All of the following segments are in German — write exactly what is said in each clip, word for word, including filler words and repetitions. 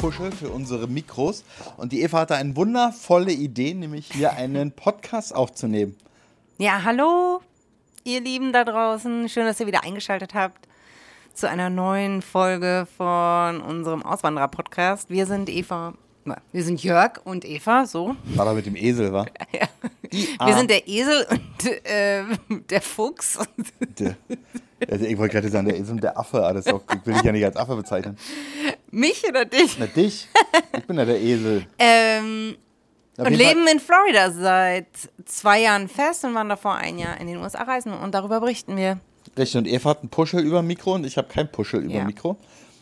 Puschel für unsere Mikros. Und die Eva hatte eine wundervolle Idee, nämlich hier einen Podcast aufzunehmen. Ja, hallo, ihr Lieben da draußen. Schön, dass ihr wieder eingeschaltet habt zu einer neuen Folge von unserem Auswanderer-Podcast. Wir sind Eva, wir sind Jörg und Eva, so. War da mit dem Esel, wa? Ja. Wir sind der Esel und äh, der Fuchs. Der, also ich wollte gerade sagen, der Esel und der Affe, aber das ist auch, ich will dich ja nicht als Affe bezeichnen. Mich oder dich? Na, dich. Ich bin ja der Esel. Ähm, Auf und jeden leben in Florida seit zwei Jahren fest und waren davor ein Jahr in den U S A reisen und darüber berichten wir. Richtig, und Eva hat einen Puschel über dem Mikro und ich habe keinen Puschel über dem Ja. Mikro.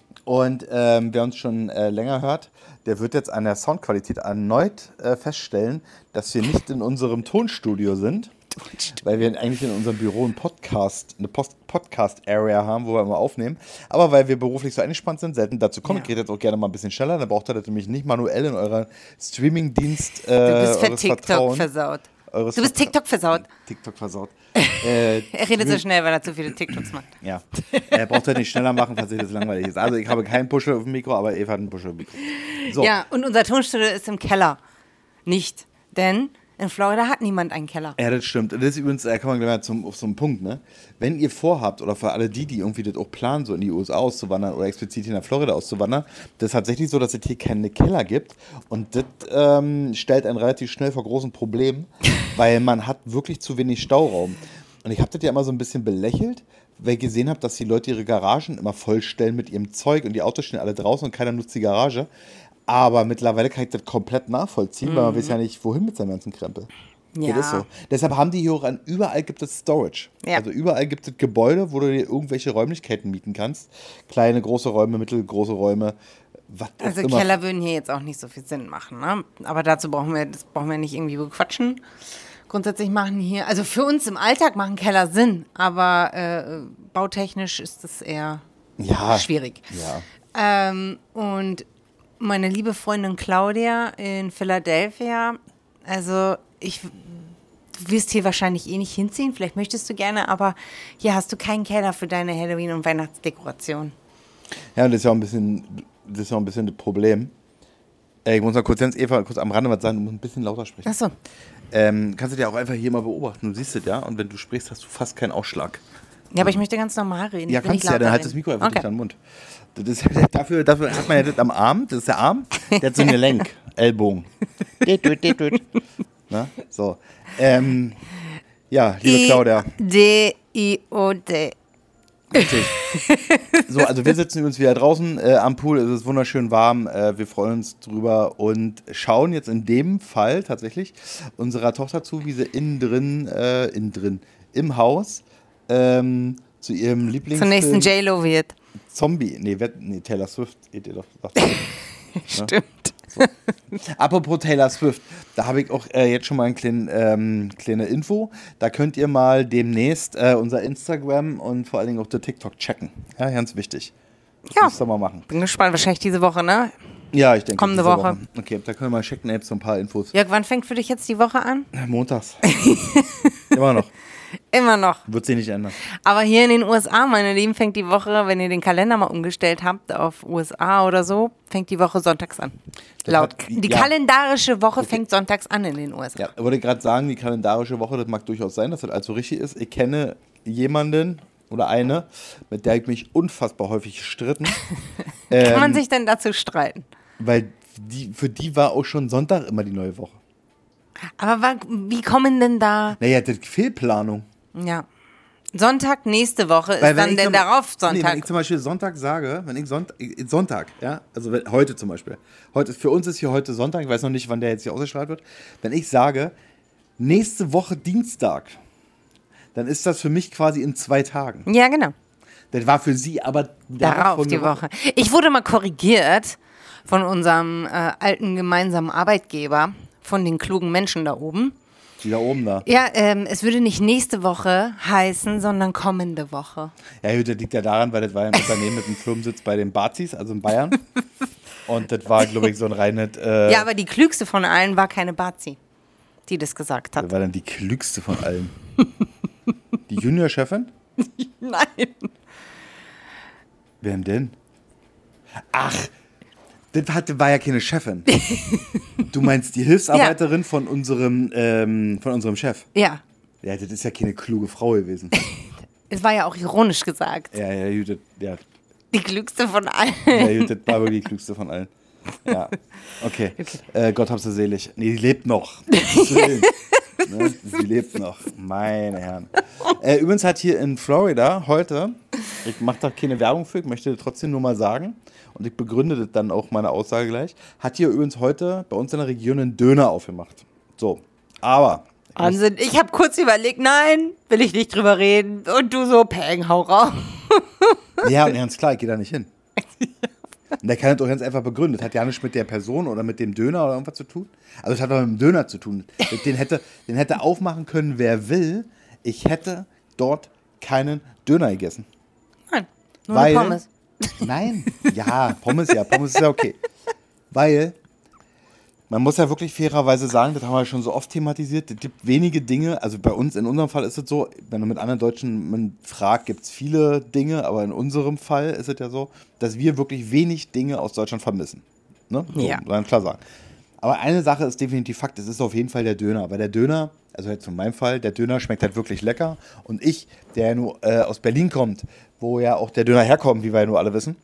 Und ähm, wer uns schon äh, länger hört, der wird jetzt an der Soundqualität erneut äh, feststellen, dass wir nicht in unserem Tonstudio sind, weil wir eigentlich in unserem Büro einen Podcast, eine Post- Podcast-Area haben, wo wir immer aufnehmen. Aber weil wir beruflich so eingespannt sind, selten dazu kommen, Ja. ich rede jetzt auch gerne mal ein bisschen schneller, dann braucht ihr das nämlich nicht manuell in eurer Streaming-Dienst äh, Du bist für eures TikTok Vertrauen, versaut. eures Du bist Vertra- TikTok versaut. TikTok versaut. äh, Er redet so schnell, weil er zu viele TikToks macht. Ja, er braucht halt nicht schneller machen, falls ihr das langweilig ist. Also ich habe keinen Puschel auf dem Mikro, aber Eva hat einen Puschel auf dem Mikro. So. Ja, und unser Tonstudio ist im Keller. Nicht, denn in Florida hat niemand einen Keller. Ja, das stimmt. Das ist übrigens, da kommen wir gleich mal zum, auf so einen Punkt, ne? Wenn ihr vorhabt, oder für alle die, die irgendwie das auch planen, so in die U S A auszuwandern oder explizit hier nach Florida auszuwandern, das ist tatsächlich so, dass es hier keine Keller gibt. Und das ähm, stellt einen relativ schnell vor großen Problemen, weil man hat wirklich zu wenig Stauraum. Und ich habe das ja immer so ein bisschen belächelt, weil ich gesehen habe, dass die Leute ihre Garagen immer vollstellen mit ihrem Zeug und die Autos stehen alle draußen und keiner nutzt die Garage. Aber mittlerweile kann ich das komplett nachvollziehen, mhm. weil man weiß ja nicht, wohin mit seinem ganzen Krempel. Ja. Das ist so. Deshalb haben die hier auch an, überall gibt es Storage. Ja. Also überall gibt es Gebäude, wo du dir irgendwelche Räumlichkeiten mieten kannst. Kleine, große Räume, mittelgroße Räume. Was auch Also immer. Keller würden hier jetzt auch nicht so viel Sinn machen, ne? Aber dazu brauchen wir, das brauchen wir nicht irgendwie bequatschen. Grundsätzlich machen hier, also für uns im Alltag machen Keller Sinn, aber äh, bautechnisch ist das eher ja. schwierig. Ja. Ähm, und meine liebe Freundin Claudia in Philadelphia, also ich, du wirst hier wahrscheinlich eh nicht hinziehen, vielleicht möchtest du gerne, aber hier hast du keinen Keller für deine Halloween- und Weihnachtsdekoration. Ja, und das ist ja auch ein bisschen, das ist ja auch ein bisschen das Problem. Äh, ich muss mal kurz, Eva, kurz am Rande was sagen, du musst ein bisschen lauter sprechen. Ach so. Ähm, kannst du dir auch einfach hier mal beobachten, du siehst es ja, und wenn du sprichst, hast du fast keinen Ausschlag. Ja, aber ich möchte ganz normal reden. Ja, Ich will kannst nicht du ja, dann lauter halt das reden. Mikro einfach Okay. dicht an den Mund. Das ist, dafür, dafür hat man ja das am Arm, das ist der Arm, der hat so eine Lenk, Ellbogen. Dit, dit, dit, dit. Na, so. Ähm, ja, liebe Claudia. D I O D. Richtig. So, also wir sitzen übrigens wieder draußen äh, am Pool, es ist wunderschön warm, äh, wir freuen uns drüber und schauen jetzt in dem Fall tatsächlich unserer Tochter zu, wie sie innen drin, äh, innen drin, im Haus ähm, zu ihrem Lieblings... Zum nächsten J-Lo wird. Zombie, nee, wer, nee, Taylor Swift, geht ihr doch. Sagt ihr. Stimmt. So. Apropos Taylor Swift, da habe ich auch äh, jetzt schon mal eine kleine, ähm, kleine Info. Da könnt ihr mal demnächst äh, unser Instagram und vor allen Dingen auch der TikTok checken. Ja, ganz wichtig. Das Ja. müsst ihr mal machen. Bin gespannt, wahrscheinlich diese Woche, ne? Ja, ich denke. Kommende diese Woche. Okay, da können wir mal checken, jetzt so ein paar Infos. Jörg, wann fängt für dich jetzt die Woche an? Montags. Immer noch. Immer noch. Wird sich nicht ändern. Aber hier in den U S A, meine Lieben, fängt die Woche, wenn ihr den Kalender mal umgestellt habt auf U S A oder so, fängt die Woche sonntags an. Das Laut. hat- Die ja. kalendarische Woche Okay. fängt sonntags an in den U S A. Ja, ich wollte gerade sagen, die kalendarische Woche, das mag durchaus sein, dass das also richtig ist. Ich kenne jemanden oder eine, mit der ich mich unfassbar häufig stritten. Kann man ähm, sich denn dazu streiten? Weil die, für die war auch schon Sonntag immer die neue Woche. Aber wa- wie kommen denn da, Naja, das ist Fehlplanung. ja, Sonntag nächste Woche ist Weil wenn dann ich denn zum- darauf Nee, wenn Sonntag? ich zum Beispiel Sonntag sage, wenn ich Sonntag, Sonntag, ja, also wenn, heute zum Beispiel, heute, für uns ist hier heute Sonntag, ich weiß noch nicht, wann der jetzt hier ausgestrahlt wird, wenn ich sage, nächste Woche Dienstag, dann ist das für mich quasi in zwei Tagen. Ja, genau. Das war für sie aber Darauf die Woche. Ich wurde mal korrigiert von unserem äh, alten gemeinsamen Arbeitgeber, von den klugen Menschen da oben. Die da oben da. Ja, ähm, es würde nicht nächste Woche heißen, sondern kommende Woche. Ja, gut, das liegt ja daran, weil das war ja ein Unternehmen mit einem Firmensitz bei den Bazis, also in Bayern. Und das war, glaube ich, so ein reines... Äh, Ja, aber die klügste von allen war keine Bazi, die das gesagt das hat. war dann die klügste von allen. Die Juniorchefin? Nein. Wer denn? Ach, Das hat, war ja keine Chefin. Du meinst die Hilfsarbeiterin ja. von, unserem, ähm, von unserem Chef? Ja. Ja, das ist ja keine kluge Frau gewesen. Es war ja auch ironisch gesagt. Ja, ja, Judith, ja. Die klügste von allen. Ja, Judith war wirklich die klügste von allen. Ja, okay. okay. Äh, Gott hab sie selig. Nee, die lebt noch. Ne? Sie lebt noch. Meine Herren. Äh, übrigens hat hier in Florida heute, ich mache da keine Werbung für, ich möchte trotzdem nur mal sagen, und ich begründe das dann auch meine Aussage gleich, hat hier übrigens heute bei uns in der Region einen Döner aufgemacht. So, aber... Wahnsinn, ich habe kurz überlegt, nein, will ich nicht drüber reden. Und du so, Peng, hau raus. Ja, und ganz klar, ich gehe da nicht hin. Und der kann das doch ganz einfach begründen. Das hat ja nichts mit der Person oder mit dem Döner oder irgendwas zu tun. Also das hat doch mit dem Döner zu tun. Den hätte, den hätte aufmachen können, wer will. Ich hätte dort keinen Döner gegessen. Nein, nur weil, eine Pommes. Nein, ja, Pommes ja, Pommes ist ja okay. Weil, man muss ja wirklich fairerweise sagen, das haben wir schon so oft thematisiert, es gibt wenige Dinge, also bei uns, in unserem Fall ist es so, wenn du mit anderen Deutschen man fragt, gibt es viele Dinge, aber in unserem Fall ist es ja so, dass wir wirklich wenig Dinge aus Deutschland vermissen. Ne? So, ja. Kann klar sagen. Aber eine Sache ist definitiv Fakt, es ist auf jeden Fall der Döner, weil der Döner, also jetzt in meinem Fall, der Döner schmeckt halt wirklich lecker und ich, der ja nur äh, aus Berlin kommt, wo ja auch der Döner herkommt, wie wir ja nur alle wissen,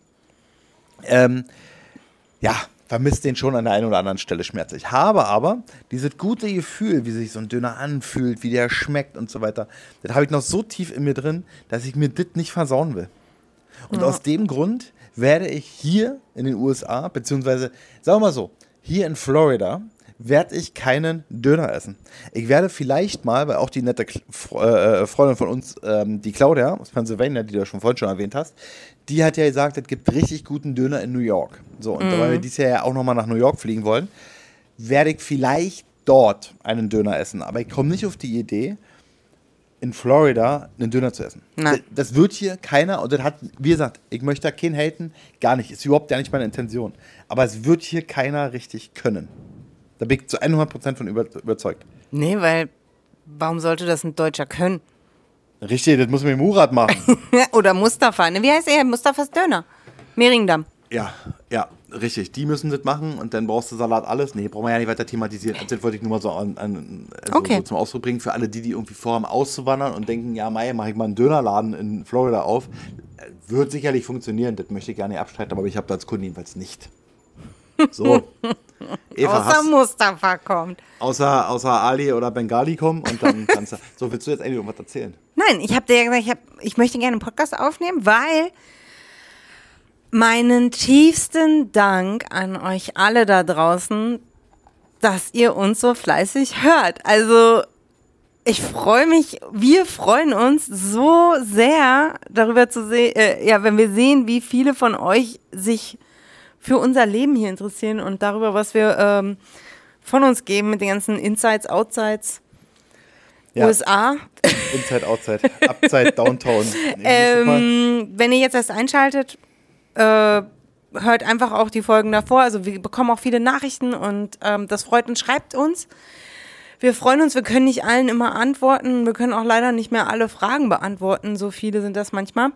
ähm, ja, vermisst den schon an der einen oder anderen Stelle schmerzlich. Habe aber dieses gute Gefühl, wie sich so ein Döner anfühlt, wie der schmeckt und so weiter, das habe ich noch so tief in mir drin, dass ich mir das nicht versauen will. Und ja. aus dem Grund werde ich hier in den U S A, beziehungsweise, sagen wir mal so, hier in Florida, werde ich keinen Döner essen. Ich werde vielleicht mal, weil auch die nette äh, Freundin von uns, ähm, die Claudia aus Pennsylvania, die du schon vorhin schon erwähnt hast, die hat ja gesagt, es gibt richtig guten Döner in New York. So, und mm. weil wir dieses Jahr ja auch nochmal nach New York fliegen wollen, werde ich vielleicht dort einen Döner essen. Aber ich komme nicht auf die Idee, in Florida einen Döner zu essen. Nein. Das, das wird hier keiner, und das hat, wie gesagt, ich möchte da keinen haten, gar nicht. Ist überhaupt ja nicht meine Intention. Aber es wird hier keiner richtig können. Da bin ich zu hundert Prozent von über, überzeugt. Nee, weil, warum sollte das ein Deutscher können? Richtig, das muss man mit Murat machen. Oder Mustafa, ne? Wie heißt er? Mustafas Döner. Mehringdamm. Ja, ja, richtig. Die müssen das machen und dann brauchst du Salat alles. Nee, brauchen wir ja nicht weiter thematisieren. Das wollte ich nur mal so, an, an, also okay. so zum Ausdruck bringen für alle, die, die irgendwie vorhaben auszuwandern und denken, ja, Mai, mache ich mal einen Dönerladen in Florida auf. Wird sicherlich funktionieren, das möchte ich gar nicht abstreiten, aber ich habe da als Kunde jedenfalls nicht. So. Eva, außer hast, Mustafa kommt. Außer, außer Ali oder Bengali kommen und dann kannst du. So, willst du jetzt eigentlich irgendwas erzählen? Nein, ich habe dir ja gesagt, ich, hab, ich möchte gerne einen Podcast aufnehmen, weil meinen tiefsten Dank an euch alle da draußen, dass ihr uns so fleißig hört. Also ich freue mich, wir freuen uns so sehr darüber zu sehen, äh, ja, wenn wir sehen, wie viele von euch sich für unser Leben hier interessieren und darüber, was wir ähm, von uns geben mit den ganzen Insides, Outsides, ja. U S A. Inside, Outside, Upside, Downtown. ähm, wenn ihr jetzt erst einschaltet, äh, hört einfach auch die Folgen davor. Also wir bekommen auch viele Nachrichten und ähm, das freut uns. Schreibt uns. Wir freuen uns, wir können nicht allen immer antworten. Wir können auch leider nicht mehr alle Fragen beantworten. So viele sind das manchmal.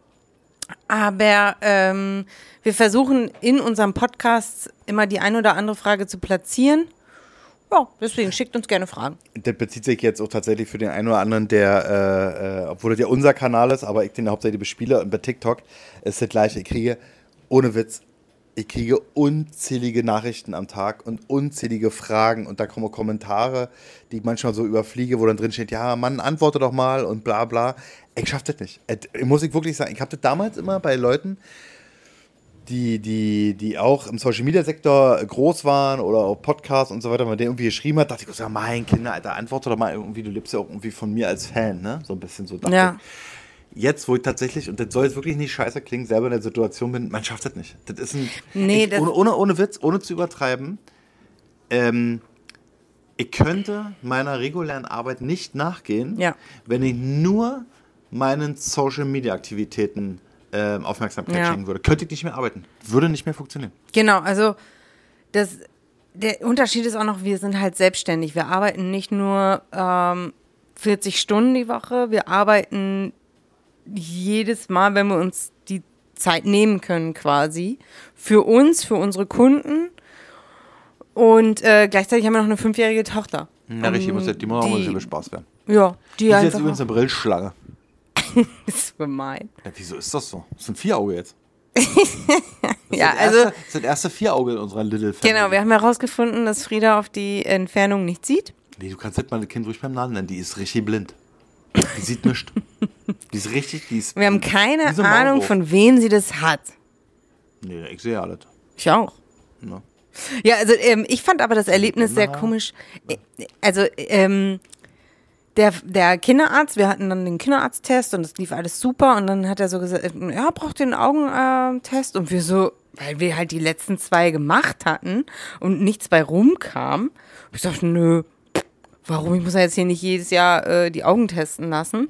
Aber ähm, wir versuchen in unserem Podcast immer die ein oder andere Frage zu platzieren. Ja, deswegen schickt uns gerne Fragen. Das bezieht sich jetzt auch tatsächlich für den einen oder anderen, der, äh, obwohl das ja unser Kanal ist, aber ich den hauptsächlich bespiele und bei TikTok ist das gleiche. Ich kriege, ohne Witz, ich kriege unzählige Nachrichten am Tag und unzählige Fragen und da kommen Kommentare, die ich manchmal so überfliege, wo dann drin steht, ja, Mann, antworte doch mal und bla bla. Ich schaff das nicht. Äh, muss ich wirklich sagen, ich habe das damals immer bei Leuten, die, die, die auch im Social-Media-Sektor groß waren oder auch Podcasts und so weiter, wenn man den irgendwie geschrieben hat, dachte ich, ja, mein Kinder, Alter, antworte doch mal irgendwie, du lebst ja auch irgendwie von mir als Fan, ne? So ein bisschen so. Ja. Jetzt, wo ich tatsächlich, und das soll jetzt wirklich nicht scheiße klingen, selber in der Situation bin, man schafft das nicht. Das ist ein, nee, ich, das ohne, ohne, ohne Witz, ohne zu übertreiben, ähm, ich könnte meiner regulären Arbeit nicht nachgehen, ja. wenn ich nur meinen Social-Media-Aktivitäten äh, Aufmerksamkeit ja. schenken würde. Könnte ich nicht mehr arbeiten. Würde nicht mehr funktionieren. Genau, also das, der Unterschied ist auch noch, wir sind halt selbstständig. Wir arbeiten nicht nur ähm, vierzig Stunden die Woche, wir arbeiten jedes Mal, wenn wir uns die Zeit nehmen können quasi. Für uns, für unsere Kunden. Und äh, gleichzeitig haben wir noch eine fünfjährige Tochter. Ja, richtig, die muss ja die muss auch mal ein bisschen Spaß werden. Ja, die, die ist einfach jetzt übrigens eine Brillschlange. Das ist gemein. Ja, wieso ist das so? Das ist ein Vierauge jetzt. Das ja, ist also. erste, das ist das erste Vierauge in unserer Little Family. Genau, wir haben herausgefunden, dass Frieda auf die Entfernung nicht sieht. Nee, du kannst nicht mal ein Kind ruhig beim Namen nennen. Die ist richtig blind. Die sieht nichts. Die ist richtig, die ist. Wir haben keine so Ahnung, von wem sie das hat. Nee, ich sehe alles. Ich auch. Ja. Ja, also ähm, ich fand aber das Erlebnis sehr komisch. Äh, Also ähm, der, der Kinderarzt, wir hatten dann den Kinderarzttest und es lief alles super und dann hat er so gesagt, äh, ja, braucht ihr einen Augentest? Und wir so, weil wir halt die letzten zwei gemacht hatten und nichts bei rumkam. Ich dachte, nö, warum? Ich muss ja jetzt hier nicht jedes Jahr äh, die Augen testen lassen.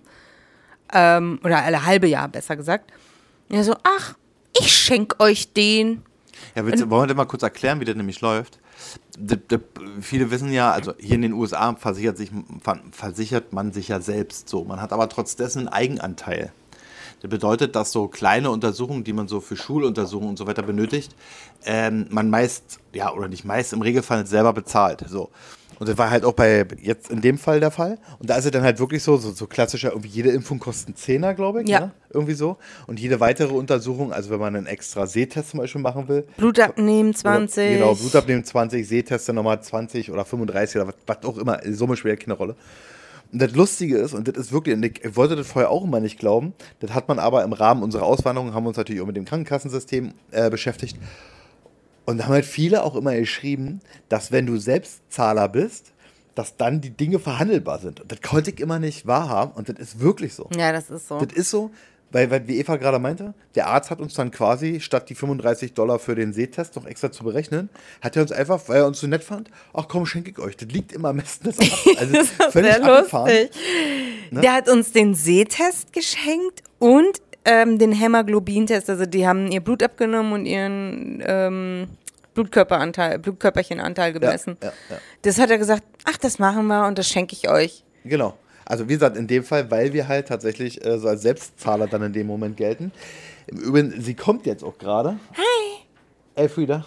Ähm, oder alle halbe Jahr, besser gesagt. Und er so, ach, ich schenk euch den. Ja, willst, wollen wir das mal kurz erklären, wie das nämlich läuft? D- d- viele wissen ja, also hier in den U S A versichert, sich, versichert man sich ja selbst so. Man hat aber trotz dessen einen Eigenanteil. Das bedeutet, dass so kleine Untersuchungen, die man so für Schuluntersuchungen und so weiter benötigt, ähm, man meist, ja, oder nicht meist, im Regelfall selber bezahlt. So. Und das war halt auch bei jetzt in dem Fall der Fall. Und da ist es dann halt wirklich so, so, so klassischer, irgendwie jede Impfung kostet einen Zehner, glaube ich. Ja. Ne? Irgendwie so. Und jede weitere Untersuchung, also wenn man einen extra Sehtest zum Beispiel machen will. Blut abnehmen zwanzig. Oder, genau, Blut abnehmen zwanzig, Sehtest dann nochmal zwanzig oder fünfunddreißig oder was, was auch immer. In Summe spielt keine Rolle. Und das Lustige ist, und das ist wirklich, und ich wollte das vorher auch immer nicht glauben, das hat man aber im Rahmen unserer Auswanderung, haben wir uns natürlich auch mit dem Krankenkassensystem äh, beschäftigt. Und da haben halt viele auch immer geschrieben, dass wenn du Selbstzahler bist, dass dann die Dinge verhandelbar sind. Und das konnte ich immer nicht wahrhaben und das ist wirklich so. Ja, das ist so. Das ist so, weil, weil wie Eva gerade meinte, der Arzt hat uns dann quasi, statt die fünfunddreißig Dollar für den Sehtest noch extra zu berechnen, hat er uns einfach, weil er uns so nett fand, ach komm, schenke ich euch. Das liegt immer am besten des Arztes. Also Das ist völlig sehr abgefahren. lustig. Ne? Der hat uns den Sehtest geschenkt und ähm, den Hämoglobin-Test. Also die haben ihr Blut abgenommen und ihren ähm, Blutkörperanteil, Blutkörperchenanteil gemessen. Ja, ja, ja. Das hat er gesagt, ach, das machen wir und das schenke ich euch. Genau. Also wie gesagt, in dem Fall, weil wir halt tatsächlich äh, so als Selbstzahler dann in dem Moment gelten. Im Übrigen, sie kommt jetzt auch gerade. Hi. Hey Frieda,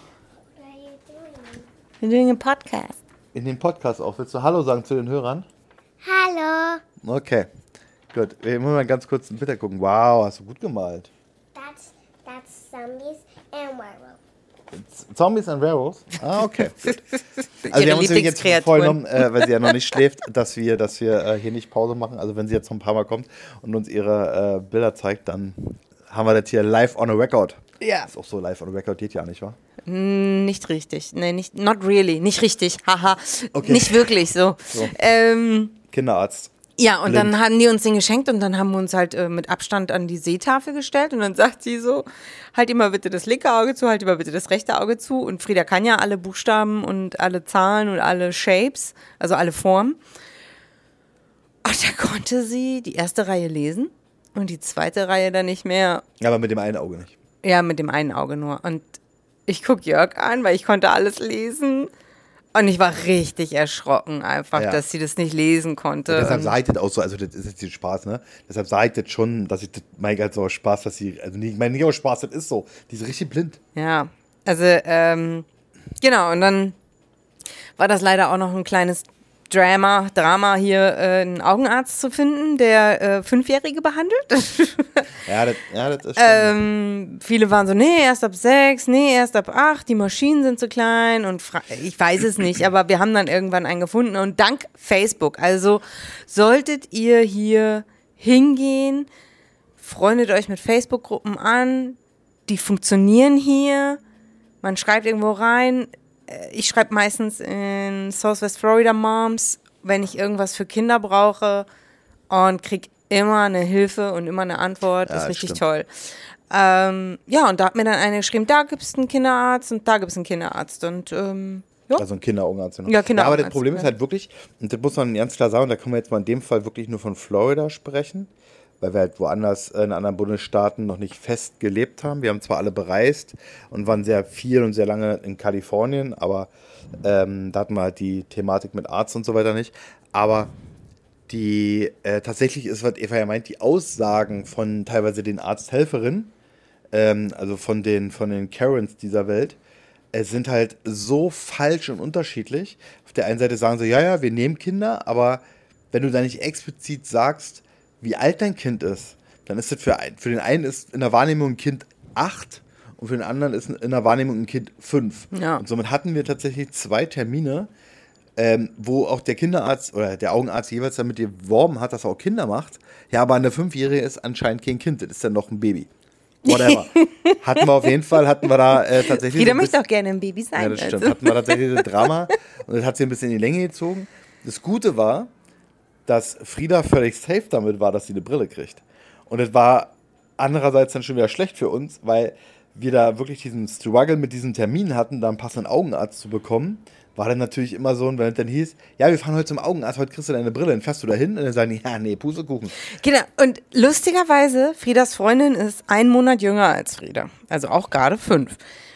We're doing a podcast. in dem Podcast auch. Willst du Hallo sagen zu den Hörern? Hallo. Okay, gut. Wir müssen mal ganz kurz ein Bild gucken. Wow, hast du gut gemalt. That's that's zombies and werewolves. Z- Zombies and Werewolves? Ah, okay. Gut. Also Ihre wir haben uns jetzt Lieblingskreaturen. vorgenommen, äh, weil sie ja noch nicht schläft, dass wir, dass wir äh, hier nicht Pause machen. Also wenn sie jetzt noch ein paar Mal kommt und uns ihre äh, Bilder zeigt, dann haben wir das hier live on a record. Ja. Ist auch so live on a record, geht ja nicht, wa? Nicht richtig. Nee, nicht, not really. Nicht richtig. Haha. Okay. Nicht wirklich so. So. Ähm, Kinderarzt. ja, und Blind. dann haben die uns den geschenkt und dann haben wir uns halt äh, mit Abstand an die Seetafel gestellt und dann sagt sie so, halt immer bitte das linke Auge zu, halt immer bitte das rechte Auge zu und Frieda kann ja alle Buchstaben und alle Zahlen und alle Shapes, also alle Formen. Und da konnte sie die erste Reihe lesen und die zweite Reihe dann nicht mehr. Aber mit dem einen Auge nicht. Ja, mit dem einen Auge nur. Und ich gucke Jörg an, weil ich konnte alles lesen. Und ich war richtig erschrocken einfach, Ja. dass sie das nicht lesen konnte. Und deshalb Und- sage ich das auch so, also das ist jetzt Spaß, ne? Deshalb sage ich das schon, dass ich das, Mike halt so aus Spaß, dass sie, also nicht, ich meine nicht aus Spaß, das ist so. Die ist richtig blind. Ja, also, ähm, genau, und dann war das leider auch noch ein kleines Drama, Drama hier, äh, einen Augenarzt zu finden, der äh, Fünfjährige behandelt. Ja, das, ja, das ist schon. ähm, viele waren so, nee, erst ab sechs, nee, erst ab acht, die Maschinen sind zu klein und fra- ich weiß es nicht, aber wir haben dann irgendwann einen gefunden und dank Facebook, also solltet ihr hier hingehen, freundet euch mit Facebook-Gruppen an, die funktionieren hier, man schreibt irgendwo rein, ich schreibe meistens in Southwest Florida Moms, wenn ich irgendwas für Kinder brauche und krieg immer eine Hilfe und immer eine Antwort. Das Ja, ist richtig stimmt. toll. Ähm, ja, und da hat mir dann eine geschrieben, da gibt es einen Kinderarzt und da gibt es einen Kinderarzt. Und ähm, ja. Also ein Kinderaugenarzt. Ne? Ja, Kinderaugenarzt, aber das Problem ist ja. halt wirklich, und das muss man ganz klar sagen, und da können wir jetzt mal in dem Fall wirklich nur von Florida sprechen, weil wir halt woanders in anderen Bundesstaaten noch nicht fest gelebt haben. Wir haben zwar alle bereist und waren sehr viel und sehr lange in Kalifornien, aber ähm, da hatten wir halt die Thematik mit Arzt und so weiter nicht. Aber die äh, tatsächlich ist, was Eva ja meint, die Aussagen von teilweise den Arzthelferinnen ähm, also von den, von den Karens dieser Welt, es sind halt so falsch und unterschiedlich. Auf der einen Seite sagen sie, ja, ja, wir nehmen Kinder, aber wenn du da nicht explizit sagst, wie alt dein Kind ist, dann ist das für, ein, für den einen ist in der Wahrnehmung ein Kind acht und für den anderen ist in der Wahrnehmung ein Kind fünf. Ja. Und somit hatten wir tatsächlich zwei Termine, ähm, wo auch der Kinderarzt oder der Augenarzt jeweils damit geworben hat, dass er auch Kinder macht. Ja, aber eine Fünfjährige ist anscheinend kein Kind, das ist dann noch ein Baby. Whatever. Hatten wir auf jeden Fall, hatten wir da äh, tatsächlich... Frieda so ein möchte bisschen- auch gerne ein Baby sein. Ja, das stimmt. also. Hatten wir tatsächlich das Drama und das hat sie ein bisschen in die Länge gezogen. Das Gute war, dass Frieda völlig safe damit war, dass sie eine Brille kriegt. Und es war andererseits dann schon wieder schlecht für uns, weil wir da wirklich diesen Struggle mit diesem Termin hatten, da einen passenden Augenarzt zu bekommen. War dann natürlich immer so, und wenn es dann hieß, ja, wir fahren heute zum Augenarzt, heute kriegst du deine Brille, dann fährst du da hin und dann sagen die, ja, nee, Pustekuchen. Genau, und lustigerweise, Friedas Freundin ist einen Monat jünger als Frieda. Also auch gerade fünf.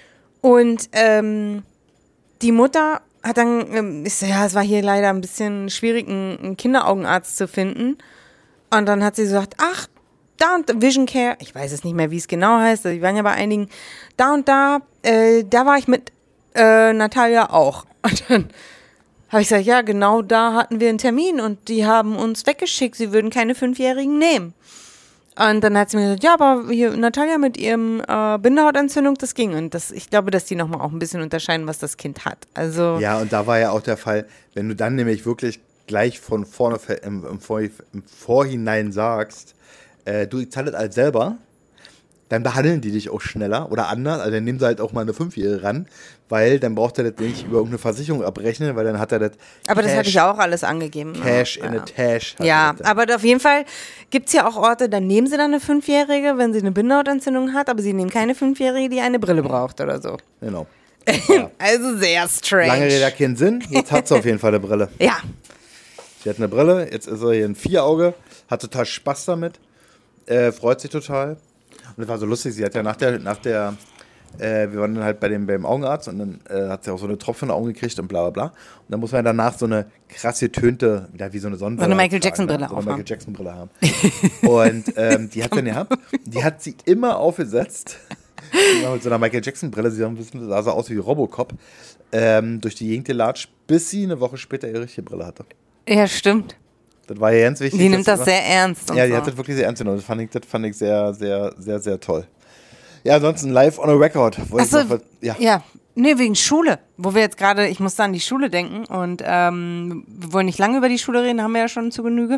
Und ähm, die Mutter hat dann, ähm, ist, ja, es war hier leider ein bisschen schwierig, einen, einen Kinderaugenarzt zu finden. Und dann hat sie gesagt, ach, da und Vision Care, ich weiß es nicht mehr, wie es genau heißt, die waren ja bei einigen, da und da, äh, da war ich mit äh, Natalia auch. Und dann habe ich gesagt, ja, genau da hatten wir einen Termin und die haben uns weggeschickt, sie würden keine Fünfjährigen nehmen. Und dann hat sie mir gesagt, ja, aber hier Natalia mit ihrem äh, Bindehautentzündung, das ging. Und das, ich glaube, dass die nochmal auch ein bisschen unterscheiden, was das Kind hat. Also Ja, und da war ja auch der Fall, wenn du dann nämlich wirklich gleich von vorne fe- im, im, Vor, im Vorhinein sagst, äh, du, ich zahle das alles selber, dann behandeln die dich auch schneller oder anders. Also dann nehmen sie halt auch mal eine Fünfjährige ran, weil dann braucht er das nicht über irgendeine Versicherung abrechnen, weil dann hat er das aber das Cash, hatte ich auch alles angegeben. Cash ja. in a Tash. hat Ja, er das. aber auf jeden Fall gibt es ja auch Orte, da nehmen sie dann eine Fünfjährige, wenn sie eine Bindehautentzündung hat, aber sie nehmen keine Fünfjährige, die eine Brille braucht oder so. Genau. Also sehr strange. Lange Rede, keinen Sinn. Jetzt hat sie auf jeden Fall eine Brille. Ja, Sie hat eine Brille, jetzt ist er hier ein Vierauge, hat total Spaß damit, äh, freut sich total. Und das war so lustig, sie hat ja nach der, nach der äh, wir waren dann halt bei dem, beim Augenarzt und dann äh, hat sie auch so eine Tropfen in die Augen gekriegt und bla bla bla. Und dann muss man danach so eine krass getönte, wieder wie so eine Sonnenbrille. So eine Michael tragen, Jackson-Brille ne? So eine aufhaben. Michael Jackson-Brille haben. Und ähm, die hat dann gehabt, die hat sie immer aufgesetzt. Die war mit so einer Michael Jackson-Brille, sie sah ein bisschen, sah so aus wie Robocop, ähm, durch die Gegend gelatscht, bis sie eine Woche später ihre richtige Brille hatte. ja, stimmt. Das war ja ganz wichtig. Die nimmt dass das sie- sehr ernst. Und Ja, die so. hat das wirklich sehr ernst genommen. Das fand ich, das fand ich sehr, sehr, sehr, sehr toll. Ja, ansonsten live on a record. Wollte ich Achso, noch was- ja. ja. Nee, wegen Schule. Wo wir jetzt gerade, ich musste an die Schule denken und ähm, wir wollen nicht lange über die Schule reden, haben wir ja schon zu Genüge.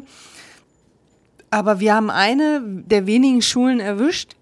Aber wir haben eine der wenigen Schulen erwischt,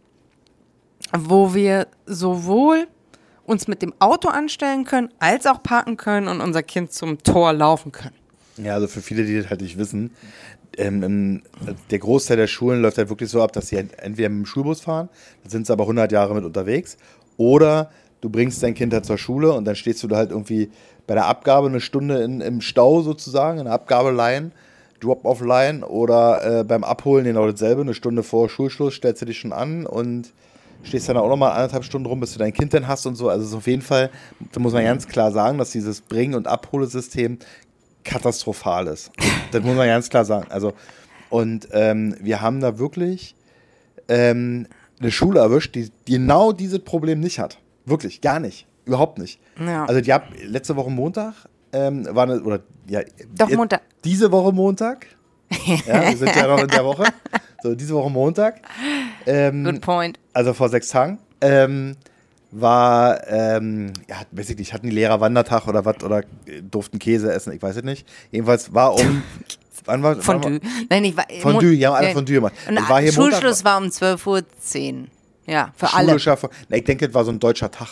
wo wir sowohl uns mit dem Auto anstellen können, als auch parken können und unser Kind zum Tor laufen können. Ja, also für viele, die das halt nicht wissen, ähm, im, der Großteil der Schulen läuft halt wirklich so ab, dass sie ent- entweder mit dem Schulbus fahren, da sind sie aber hundert Jahre mit unterwegs, oder du bringst dein Kind halt zur Schule und dann stehst du da halt irgendwie bei der Abgabe eine Stunde in, im Stau sozusagen, in der Abgabeline, Drop-off-Line, oder äh, beim Abholen genau dasselbe, eine Stunde vor Schulschluss stellst du dich schon an und stehst dann auch nochmal anderthalb Stunden rum, bis du dein Kind dann hast und so. Also es ist auf jeden Fall, da muss man ganz klar sagen, dass dieses Bring- und Abholesystem katastrophal ist. Das muss man ganz klar sagen. Also, und ähm, wir haben da wirklich ähm, eine Schule erwischt, die, die genau dieses Problem nicht hat. Wirklich, gar nicht. Überhaupt nicht. Ja. Also die hat letzte Woche Montag, ähm, war eine, oder ja, Doch, jetzt- Montag. Diese Woche Montag. Ja, wir sind ja noch in der Woche. So, diese Woche Montag. Ähm, Good point. also vor sechs Tagen, ähm, war, ähm, ja, weiß ich nicht, hatten die Lehrer Wandertag oder was, oder äh, durften Käse essen, ich weiß es nicht. Jedenfalls war um, wann war, wann Fondue. war, Nein, ich war, Fondue, ja, alle ja. Fondue gemacht. Und Es war hier Schulschluss war um zwölf Uhr zehn. Ja, für alle. Schulischer, Fo- Na, ich denke, das war so ein deutscher Tag.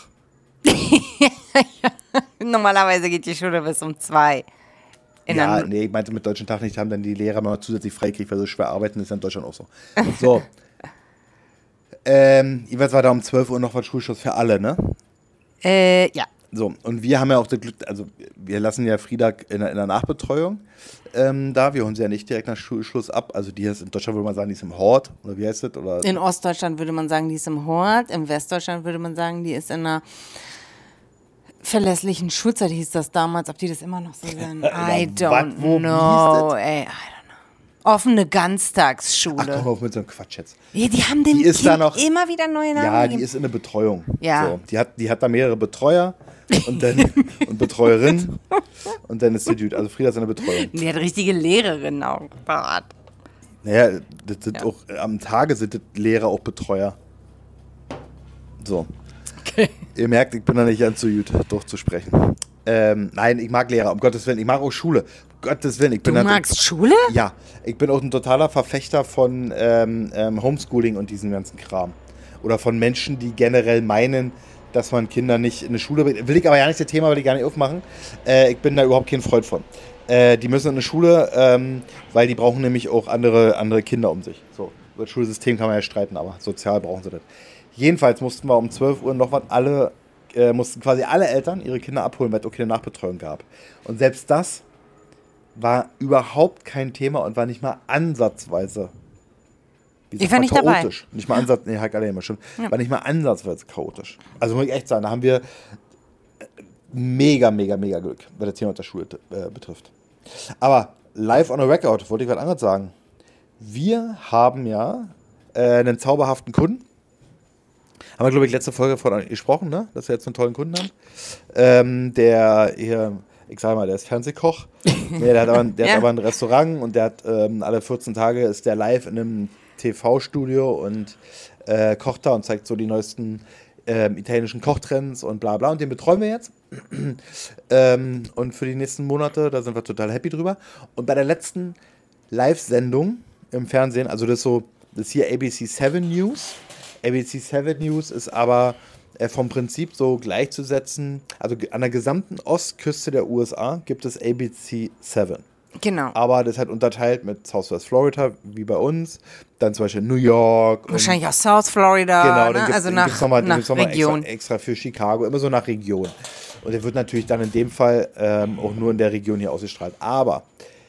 Normalerweise geht die Schule bis um zwei. In Ja, der- nee, ich meinte mit deutschen Tag nicht, haben dann die Lehrer mal zusätzlich freikriegt, weil so schwer arbeiten, ist ja in Deutschland auch so. So. ähm, jeweils war da um zwölf Uhr noch was Schulschluss für alle, ne? Äh, ja. So, und wir haben ja auch das Glück, also wir lassen ja Frieda in der, in der Nachbetreuung ähm, da, wir holen sie ja nicht direkt nach Schulschluss ab, also die ist in Deutschland, würde man sagen, die ist im Hort, oder wie heißt das? Oder In Ostdeutschland würde man sagen, die ist im Hort. In Westdeutschland würde man sagen, die ist in einer verlässlichen Schulzeit, hieß das damals. Ob die das immer noch so sind? I Ja, don't wat, wo, wie hieß know. das? Ey, I don't Offene Ach, Ganztagsschule. komm auf mit so einem Quatsch jetzt. Ja, die haben dem Die ist Kind da noch- immer wieder neue Namen Ja, die gegeben. ist in der Betreuung. Ja. So, die, hat, die hat da mehrere Betreuer und dann und Betreuerinnen und dann ist die Dude. Also Frieda ist in der Betreuung. Die hat richtige Lehrerin auch. parat. Naja, das sind Ja. auch, am Tage sind das Lehrer auch Betreuer. So. Okay. Ihr merkt, ich bin da nicht ganz so gut durchzusprechen. Ähm, nein, ich mag Lehrer, um Gottes Willen. Ich mag auch Schule. Um Gottes Willen. Ich Du bin da- magst Schule? Ja, ich bin auch ein totaler Verfechter von ähm, ähm, Homeschooling und diesem ganzen Kram. Oder von Menschen, die generell meinen, dass man Kinder nicht in eine Schule bringt. Will ich aber ja nicht das Thema, will ich gar nicht aufmachen. Äh, ich bin da überhaupt kein Freund von. Äh, die müssen in eine Schule, ähm, weil die brauchen nämlich auch andere, andere Kinder um sich. So, über das Schulsystem kann man ja streiten, aber sozial brauchen sie das. Jedenfalls mussten wir um zwölf Uhr noch was alle, äh, mussten quasi alle Eltern ihre Kinder abholen, weil es auch keine Nachbetreuung gab. Und selbst das war überhaupt kein Thema und war nicht mal ansatzweise. Wie sagt Ich war man, nicht dabei. chaotisch. Nicht mal ansatz, nee, halt alle immer schon. War nicht mal ansatzweise chaotisch. Also muss ich echt sagen, da haben wir äh, mega, mega, mega Glück, was das Thema der Schule äh, betrifft. Aber live on a record wollte ich was anderes sagen. Wir haben ja äh, einen zauberhaften Kunden. Haben wir, glaube ich, letzte Folge von gesprochen, ne? Dass wir jetzt einen tollen Kunden haben. Ähm, der hier, ich sage mal, der ist Fernsehkoch. Nee, der hat aber, ein- der Ja. hat aber ein Restaurant und der hat ähm, alle vierzehn Tage ist der live in einem T V-Studio und äh, kocht da und zeigt so die neuesten ähm, italienischen Kochtrends und bla bla. Und den betreuen wir jetzt. ähm, und für die nächsten Monate, da sind wir total happy drüber. Und bei der letzten Live-Sendung im Fernsehen, also das ist so, das ist hier A B C sieben News. A B C sieben News ist aber äh, vom Prinzip so gleichzusetzen, also ge- an der gesamten Ostküste der U S A gibt es A B C sieben. Genau. Aber das hat unterteilt mit Southwest Florida, wie bei uns, dann zum Beispiel New York. und- Wahrscheinlich auch South Florida, Genau, ne? dann gibt's, also dann nach, gibt's noch mal, dann nach gibt's noch mal Region. extra, extra für Chicago, immer so nach Region. Und der wird natürlich dann in dem Fall ähm, auch nur in der Region hier ausgestrahlt. Aber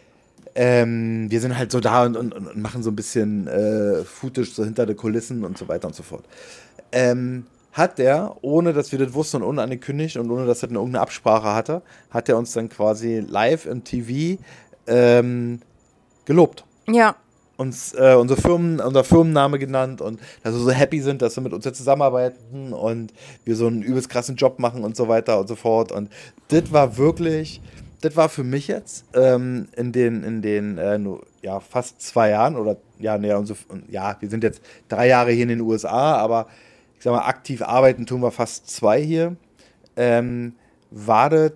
ähm, wir sind halt so da und, und, und machen so ein bisschen äh, Footage so hinter den Kulissen und so weiter und so fort. Ähm, hat der, ohne dass wir das wussten und unangekündigt und ohne dass er eine irgendeine Absprache hatte, hat er uns dann quasi live im T V ähm, gelobt. Ja, Uns äh, unsere Firmen, unser Firmenname genannt und dass wir so happy sind, dass wir mit uns jetzt zusammenarbeiten und wir so einen übelst krassen Job machen und so weiter und so fort. Und das war wirklich, das war für mich jetzt ähm, in den, in den äh, nur, ja, fast zwei Jahren oder ja, nee, und so, und, ja, wir sind jetzt drei Jahre hier in den U S A, aber ich sag mal, aktiv arbeiten tun wir fast zwei hier. Ähm, war das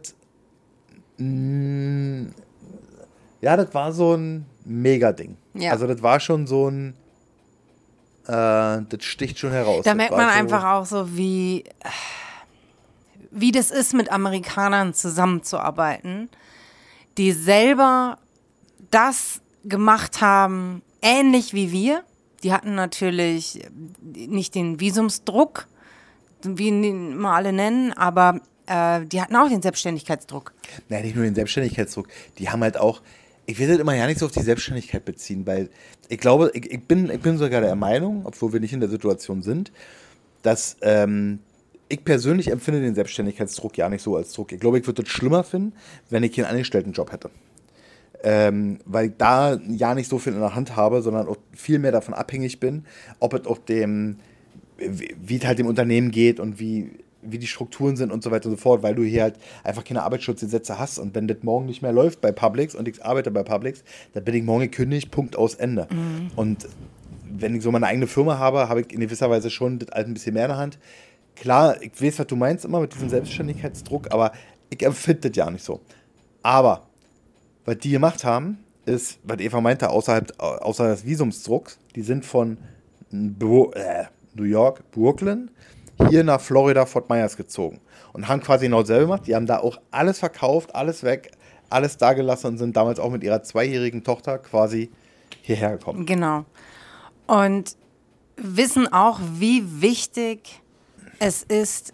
mh, ja, das war so ein Mega-Ding. Ja. Also das war schon so ein, äh, das sticht schon heraus. da Das merkt war man so, einfach auch so, wie, wie das ist, mit Amerikanern zusammenzuarbeiten, die selber das gemacht haben, ähnlich wie wir. Die hatten natürlich nicht den Visumsdruck, wie ihn immer alle nennen, aber äh, die hatten auch den Selbstständigkeitsdruck. Nein, nicht nur den Selbstständigkeitsdruck, die haben halt auch, ich will das immer ja nicht so auf die Selbstständigkeit beziehen, weil ich glaube, ich, ich, bin, ich bin sogar der Meinung, obwohl wir nicht in der Situation sind, dass ähm, ich persönlich empfinde den Selbstständigkeitsdruck ja nicht so als Druck. Ich glaube, ich würde das schlimmer finden, wenn ich hier einen Angestelltenjob hätte. Ähm, weil ich da ja nicht so viel in der Hand habe, sondern auch viel mehr davon abhängig bin, ob es auch dem, wie, wie es halt dem Unternehmen geht und wie, wie die Strukturen sind und so weiter und so fort, weil du hier halt einfach keine Arbeitsschutzgesetze hast und wenn das morgen nicht mehr läuft bei Publix und ich arbeite bei Publix, dann bin ich morgen gekündigt, Punkt, aus, Ende. Mhm. Und wenn ich so meine eigene Firma habe, habe ich in gewisser Weise schon das halt ein bisschen mehr in der Hand. Klar, ich weiß, was du meinst immer mit diesem Selbstständigkeitsdruck, aber ich empfinde das ja nicht so. Aber was die gemacht haben, ist, was Eva meinte, außerhalb, außer des Visumsdrucks, die sind von Bru- äh, New York, Brooklyn, hier nach Florida, Fort Myers gezogen und haben quasi genau dasselbe gemacht. Die haben da auch alles verkauft, alles weg, alles da gelassen und sind damals auch mit ihrer zweijährigen Tochter quasi hierher gekommen. Genau. Und wissen auch, wie wichtig es ist,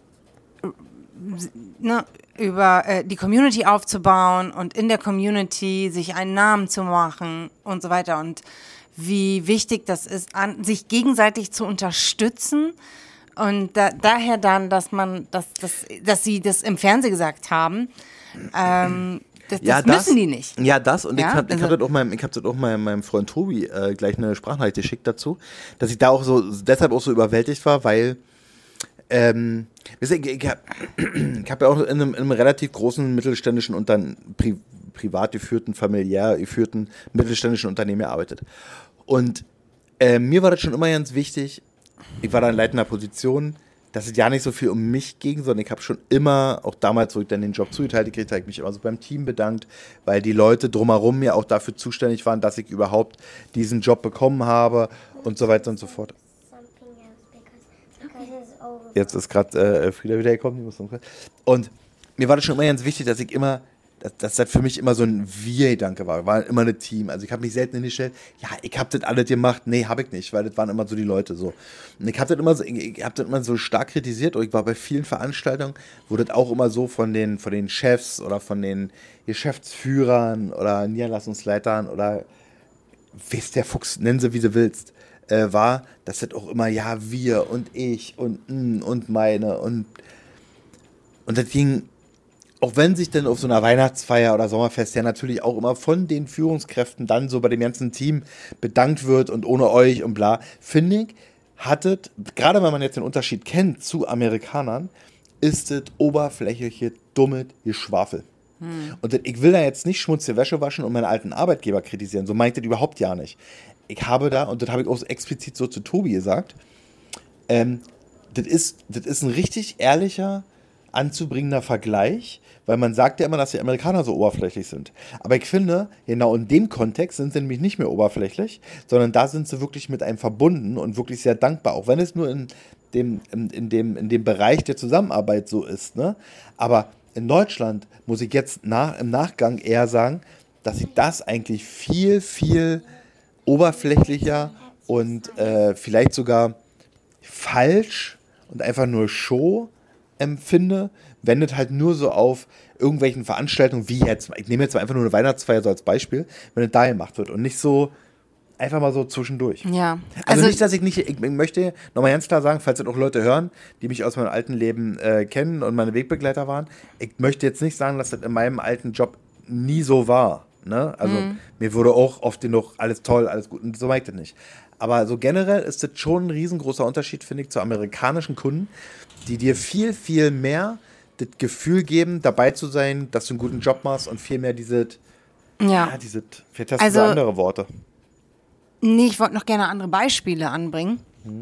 ne, über äh, die Community aufzubauen und in der Community sich einen Namen zu machen und so weiter. Und wie wichtig das ist, an, sich gegenseitig zu unterstützen. Und da, daher dann, dass man, dass, dass, dass sie das im Fernsehen gesagt haben, Ähm, das Ja, das müssen die nicht. Ja, das und Ja, ich habe ich also- hab das auch meinem, ich hab das auch meinem, meinem Freund Tobi äh, gleich eine Sprachnachricht geschickt dazu, dass ich da auch so, deshalb auch so überwältigt war, weil ähm, wisst ihr, ich, ich habe ich hab ja auch in einem, in einem relativ großen mittelständischen Unternehmen, pri, privat geführten, familiär geführten mittelständischen Unternehmen gearbeitet. Und äh, mir war das schon immer ganz wichtig, ich war da in leitender Position, dass es ja nicht so viel um mich ging, sondern ich habe schon immer, auch damals, wo ich dann den Job zugeteilt gekriegt habe, ich mich immer so beim Team bedankt, weil die Leute drumherum mir auch dafür zuständig waren, dass ich überhaupt diesen Job bekommen habe und so weiter und so fort. Something else because because it's over. Jetzt ist gerade äh, Frieda wieder gekommen. Die muss noch- Und mir war das schon immer ganz wichtig, dass ich immer, dass, dass das für mich immer so ein Wir-Gedanke war. War immer ein Team. Also ich habe mich selten hingestellt, ja, ich habe das alles gemacht. Nee, habe ich nicht, weil das waren immer so die Leute so. Und ich habe das immer so, ich, ich habe das immer so stark kritisiert und ich war bei vielen Veranstaltungen, wo das auch immer so von den, von den Chefs oder von den Geschäftsführern oder Niederlassungsleitern oder weiß der Fuchs, nennen sie wie sie willst, äh, war, dass das auch immer, ja, wir und ich und mm, und meine und und das ging, auch wenn sich dann auf so einer Weihnachtsfeier oder Sommerfest ja natürlich auch immer von den Führungskräften dann so bei dem ganzen Team bedankt wird und ohne euch und bla, finde ich, hat es, gerade wenn man jetzt den Unterschied kennt zu Amerikanern, ist es oberflächliche, dumme Geschwafel. Und ich will da jetzt nicht schmutzige Wäsche waschen und meinen alten Arbeitgeber kritisieren. So meint das überhaupt ja nicht. Ich habe da, und das habe ich auch so explizit so zu Tobi gesagt, ähm, das ist, das ist ein richtig ehrlicher, anzubringender Vergleich, weil man sagt ja immer, dass die Amerikaner so oberflächlich sind. Aber ich finde, genau in dem Kontext sind sie nämlich nicht mehr oberflächlich, sondern da sind sie wirklich mit einem verbunden und wirklich sehr dankbar, auch wenn es nur in dem, in, in dem, in dem Bereich der Zusammenarbeit so ist. Ne? Aber in Deutschland muss ich jetzt nach, im Nachgang eher sagen, dass ich das eigentlich viel, viel oberflächlicher und äh, vielleicht sogar falsch und einfach nur Show empfinde, wenn es halt nur so auf irgendwelchen Veranstaltungen wie jetzt, ich nehme jetzt mal einfach nur eine Weihnachtsfeier so als Beispiel, wenn es da gemacht wird und nicht so einfach mal so zwischendurch. Ja. Also, Also- nicht, dass ich nicht, ich, ich möchte nochmal ganz klar sagen, falls jetzt auch Leute hören, die mich aus meinem alten Leben äh, kennen und meine Wegbegleiter waren, ich möchte jetzt nicht sagen, dass das in meinem alten Job nie so war. Ne? Also mir wurde auch oft genug alles toll, alles gut, und so meint das nicht. Aber so generell ist das schon ein riesengroßer Unterschied, finde ich, zu amerikanischen Kunden, die dir viel, viel mehr das Gefühl geben, dabei zu sein, dass du einen guten Job machst und viel mehr dieses, Ja. ja, diese, vielleicht hast du Also- so andere Worte. Nee, ich wollte noch gerne andere Beispiele anbringen.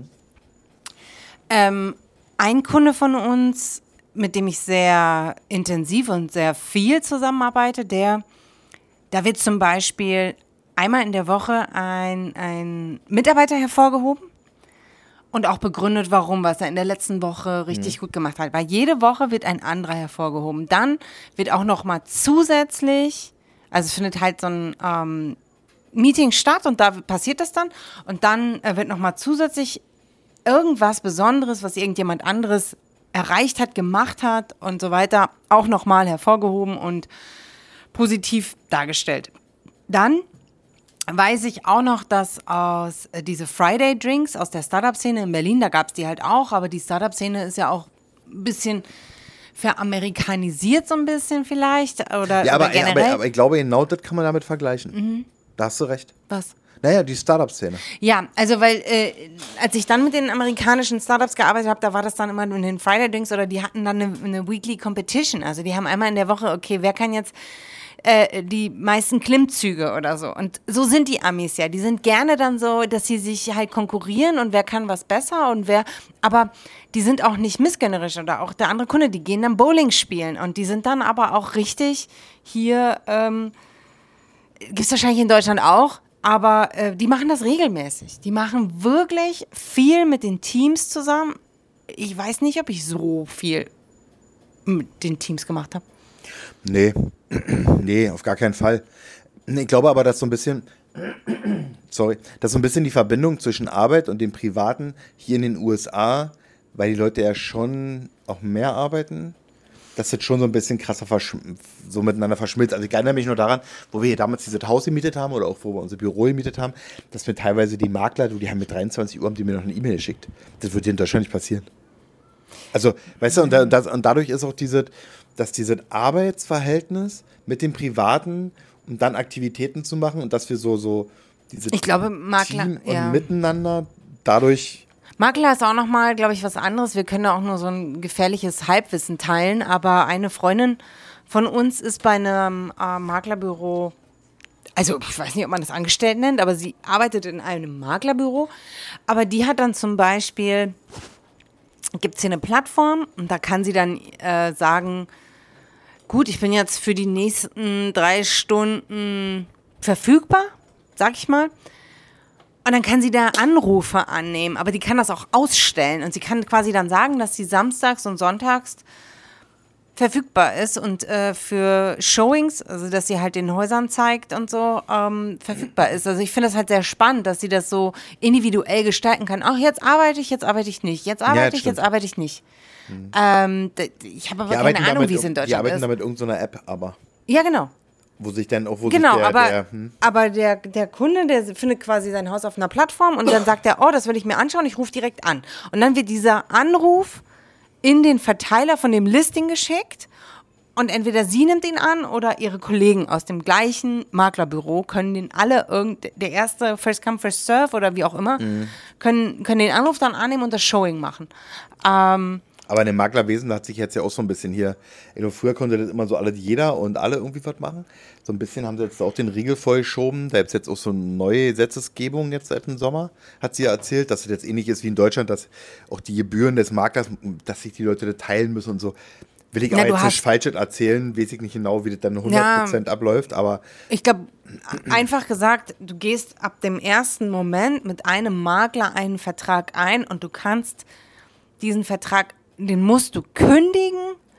Ähm, ein Kunde von uns, mit dem ich sehr intensiv und sehr viel zusammenarbeite, der, da wird zum Beispiel einmal in der Woche ein, ein Mitarbeiter hervorgehoben und auch begründet, warum, was er in der letzten Woche richtig gut gemacht hat. Weil jede Woche wird ein anderer hervorgehoben. Dann wird auch noch mal zusätzlich, also es findet halt so ein ähm, Meeting statt und da passiert das dann und dann äh, wird nochmal zusätzlich irgendwas Besonderes, was irgendjemand anderes erreicht hat, gemacht hat und so weiter, auch nochmal hervorgehoben und positiv dargestellt. Dann weiß ich auch noch, dass aus äh, diese Friday Drinks aus der Startup-Szene in Berlin, da gab es die halt auch, aber die Startup-Szene ist ja auch ein bisschen veramerikanisiert so ein bisschen vielleicht oder, Ja, oder aber, generell. aber, aber ich glaube, genau das kann man damit vergleichen. Da hast du recht. Was? Naja, die Startup-Szene. Ja, also weil äh, als ich dann mit den amerikanischen Startups gearbeitet habe, da war das dann immer in den Friday Drinks oder die hatten dann eine, eine Weekly Competition. Also die haben einmal in der Woche, okay, wer kann jetzt äh, die meisten Klimmzüge oder so. Und so sind die Amis ja. Die sind gerne dann so, dass sie sich halt konkurrieren und wer kann was besser und wer, aber die sind auch nicht missgönnerisch oder auch der andere Kunde, die gehen dann Bowling spielen und die sind dann aber auch richtig hier, ähm, gibt es wahrscheinlich in Deutschland auch, aber äh, die machen das regelmäßig. Die machen wirklich viel mit den Teams zusammen. Ich weiß nicht, ob ich so viel mit den Teams gemacht habe. Nee, nee, auf gar keinen Fall. Ich glaube aber, dass so ein bisschen, sorry, dass so ein bisschen die Verbindung zwischen Arbeit und dem Privaten hier in den U S A, weil die Leute ja schon auch mehr arbeiten, dass das schon so ein bisschen krasser verschm- so miteinander verschmilzt. Also ich erinnere mich nur daran, wo wir hier damals dieses Haus gemietet haben oder auch wo wir unser Büro gemietet haben, dass mir teilweise die Makler, du, die haben mit dreiundzwanzig Uhr haben die mir noch eine E-Mail geschickt. Das wird dir in Deutschland nicht passieren. Also, weißt du, und, da, das, und dadurch ist auch diese, dass dieses Arbeitsverhältnis mit dem Privaten und dann Aktivitäten zu machen und dass wir so, so diese Ich glaube, Makler, Team und ja. Miteinander dadurch. Makler ist auch nochmal, glaube ich, was anderes. Wir können da auch nur so ein gefährliches Halbwissen teilen, aber eine Freundin von uns ist bei einem äh, Maklerbüro, also ich weiß nicht, ob man das angestellt nennt, aber sie arbeitet in einem Maklerbüro, aber die hat dann zum Beispiel, gibt es hier eine Plattform und da kann sie dann äh, sagen, gut, ich bin jetzt für die nächsten drei Stunden verfügbar, sag ich mal. Und dann kann sie da Anrufe annehmen, aber die kann das auch ausstellen. Und sie kann quasi dann sagen, dass sie samstags und sonntags verfügbar ist und äh, für Showings, also dass sie halt den Häusern zeigt und so, ähm, verfügbar ist. Also ich finde das halt sehr spannend, dass sie das so individuell gestalten kann. Ach, jetzt arbeite ich, jetzt arbeite ich nicht. Jetzt arbeite Ja, ich, stimmt. jetzt arbeite ich nicht. Mhm. Ähm, d- ich habe aber Die keine arbeiten Ahnung, damit, wie es in die Deutschland arbeiten ist. damit irgendeiner App, aber Ja, genau. wo sich dann auch, wo Genau, sich der, aber, der hm, aber der, der Kunde, der findet quasi sein Haus auf einer Plattform und dann sagt er, oh, das will ich mir anschauen, ich rufe direkt an. Und dann wird dieser Anruf in den Verteiler von dem Listing geschickt und entweder sie nimmt ihn an oder ihre Kollegen aus dem gleichen Maklerbüro können den alle, irgend, der erste First Come, First Serve oder wie auch immer, Mhm. können, können den Anruf dann annehmen und das Showing machen. Ähm, aber in dem Maklerwesen hat sich jetzt ja auch so ein bisschen hier, ich glaube, früher konnte das immer so alle, jeder und alle irgendwie was machen. So ein bisschen haben sie jetzt auch den Riegel vollgeschoben. Da gibt es jetzt auch so eine neue Gesetzesgebung jetzt seit dem Sommer, hat sie ja erzählt, dass es jetzt ähnlich ist wie in Deutschland, dass auch die Gebühren des Maklers, dass sich die Leute das teilen müssen und so. Will ich Na, aber du jetzt nicht hast- falsch erzählen, weiß ich nicht genau, wie das dann hundert Prozent abläuft, aber Ich glaube, einfach gesagt, du gehst ab dem ersten Moment mit einem Makler einen Vertrag ein und du kannst diesen Vertrag, den musst du kündigen,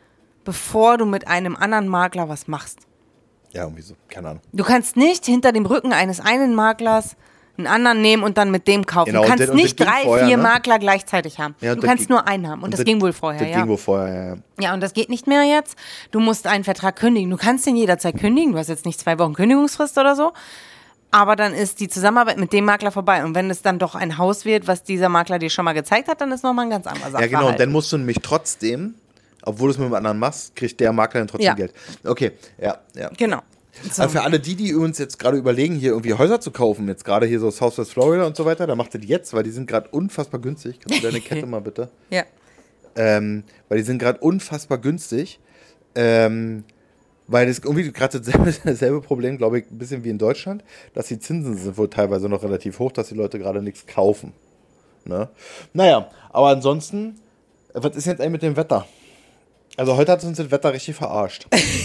bevor du mit einem anderen Makler was machst. ja, irgendwie so, keine Ahnung. Du kannst nicht hinter dem Rücken eines einen Maklers einen anderen nehmen und dann mit dem kaufen. Genau, du und kannst das- und das nicht ging drei, vorher, vier ne? Makler gleichzeitig haben. Ja, du das kannst ging- nur einen haben und, das, ging wohl vorher, Das ja. ging wohl vorher, ja, ja. Ja, und das geht nicht mehr jetzt. Du musst einen Vertrag kündigen. Du kannst den jederzeit kündigen. Du hast jetzt nicht zwei Wochen Kündigungsfrist oder so. Aber dann ist die Zusammenarbeit mit dem Makler vorbei. Und wenn es dann doch ein Haus wird, was dieser Makler dir schon mal gezeigt hat, dann ist nochmal ein ganz anderer Ja, Sachverhalt. genau, und dann musst du nämlich trotzdem, obwohl du es mit dem anderen machst, kriegt der Makler dann trotzdem Ja. Geld. Okay, ja, ja. Genau. So. Also für alle die, die uns jetzt gerade überlegen, hier irgendwie Häuser zu kaufen, jetzt gerade hier so Southwest Florida und so weiter, da macht ihr die jetzt, weil die sind gerade unfassbar günstig. Kannst du deine Kette mal bitte? Ja. Ähm, weil die sind gerade unfassbar günstig. Ähm, weil das irgendwie gerade dasselbe, dasselbe Problem, glaube ich, ein bisschen wie in Deutschland, dass die Zinsen sind wohl teilweise noch relativ hoch, dass die Leute gerade nichts kaufen. Ne? Naja, aber ansonsten, was ist jetzt eigentlich mit dem Wetter? Also heute hat uns das Wetter richtig verarscht.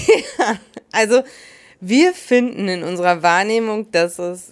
Also, wir finden in unserer Wahrnehmung, dass es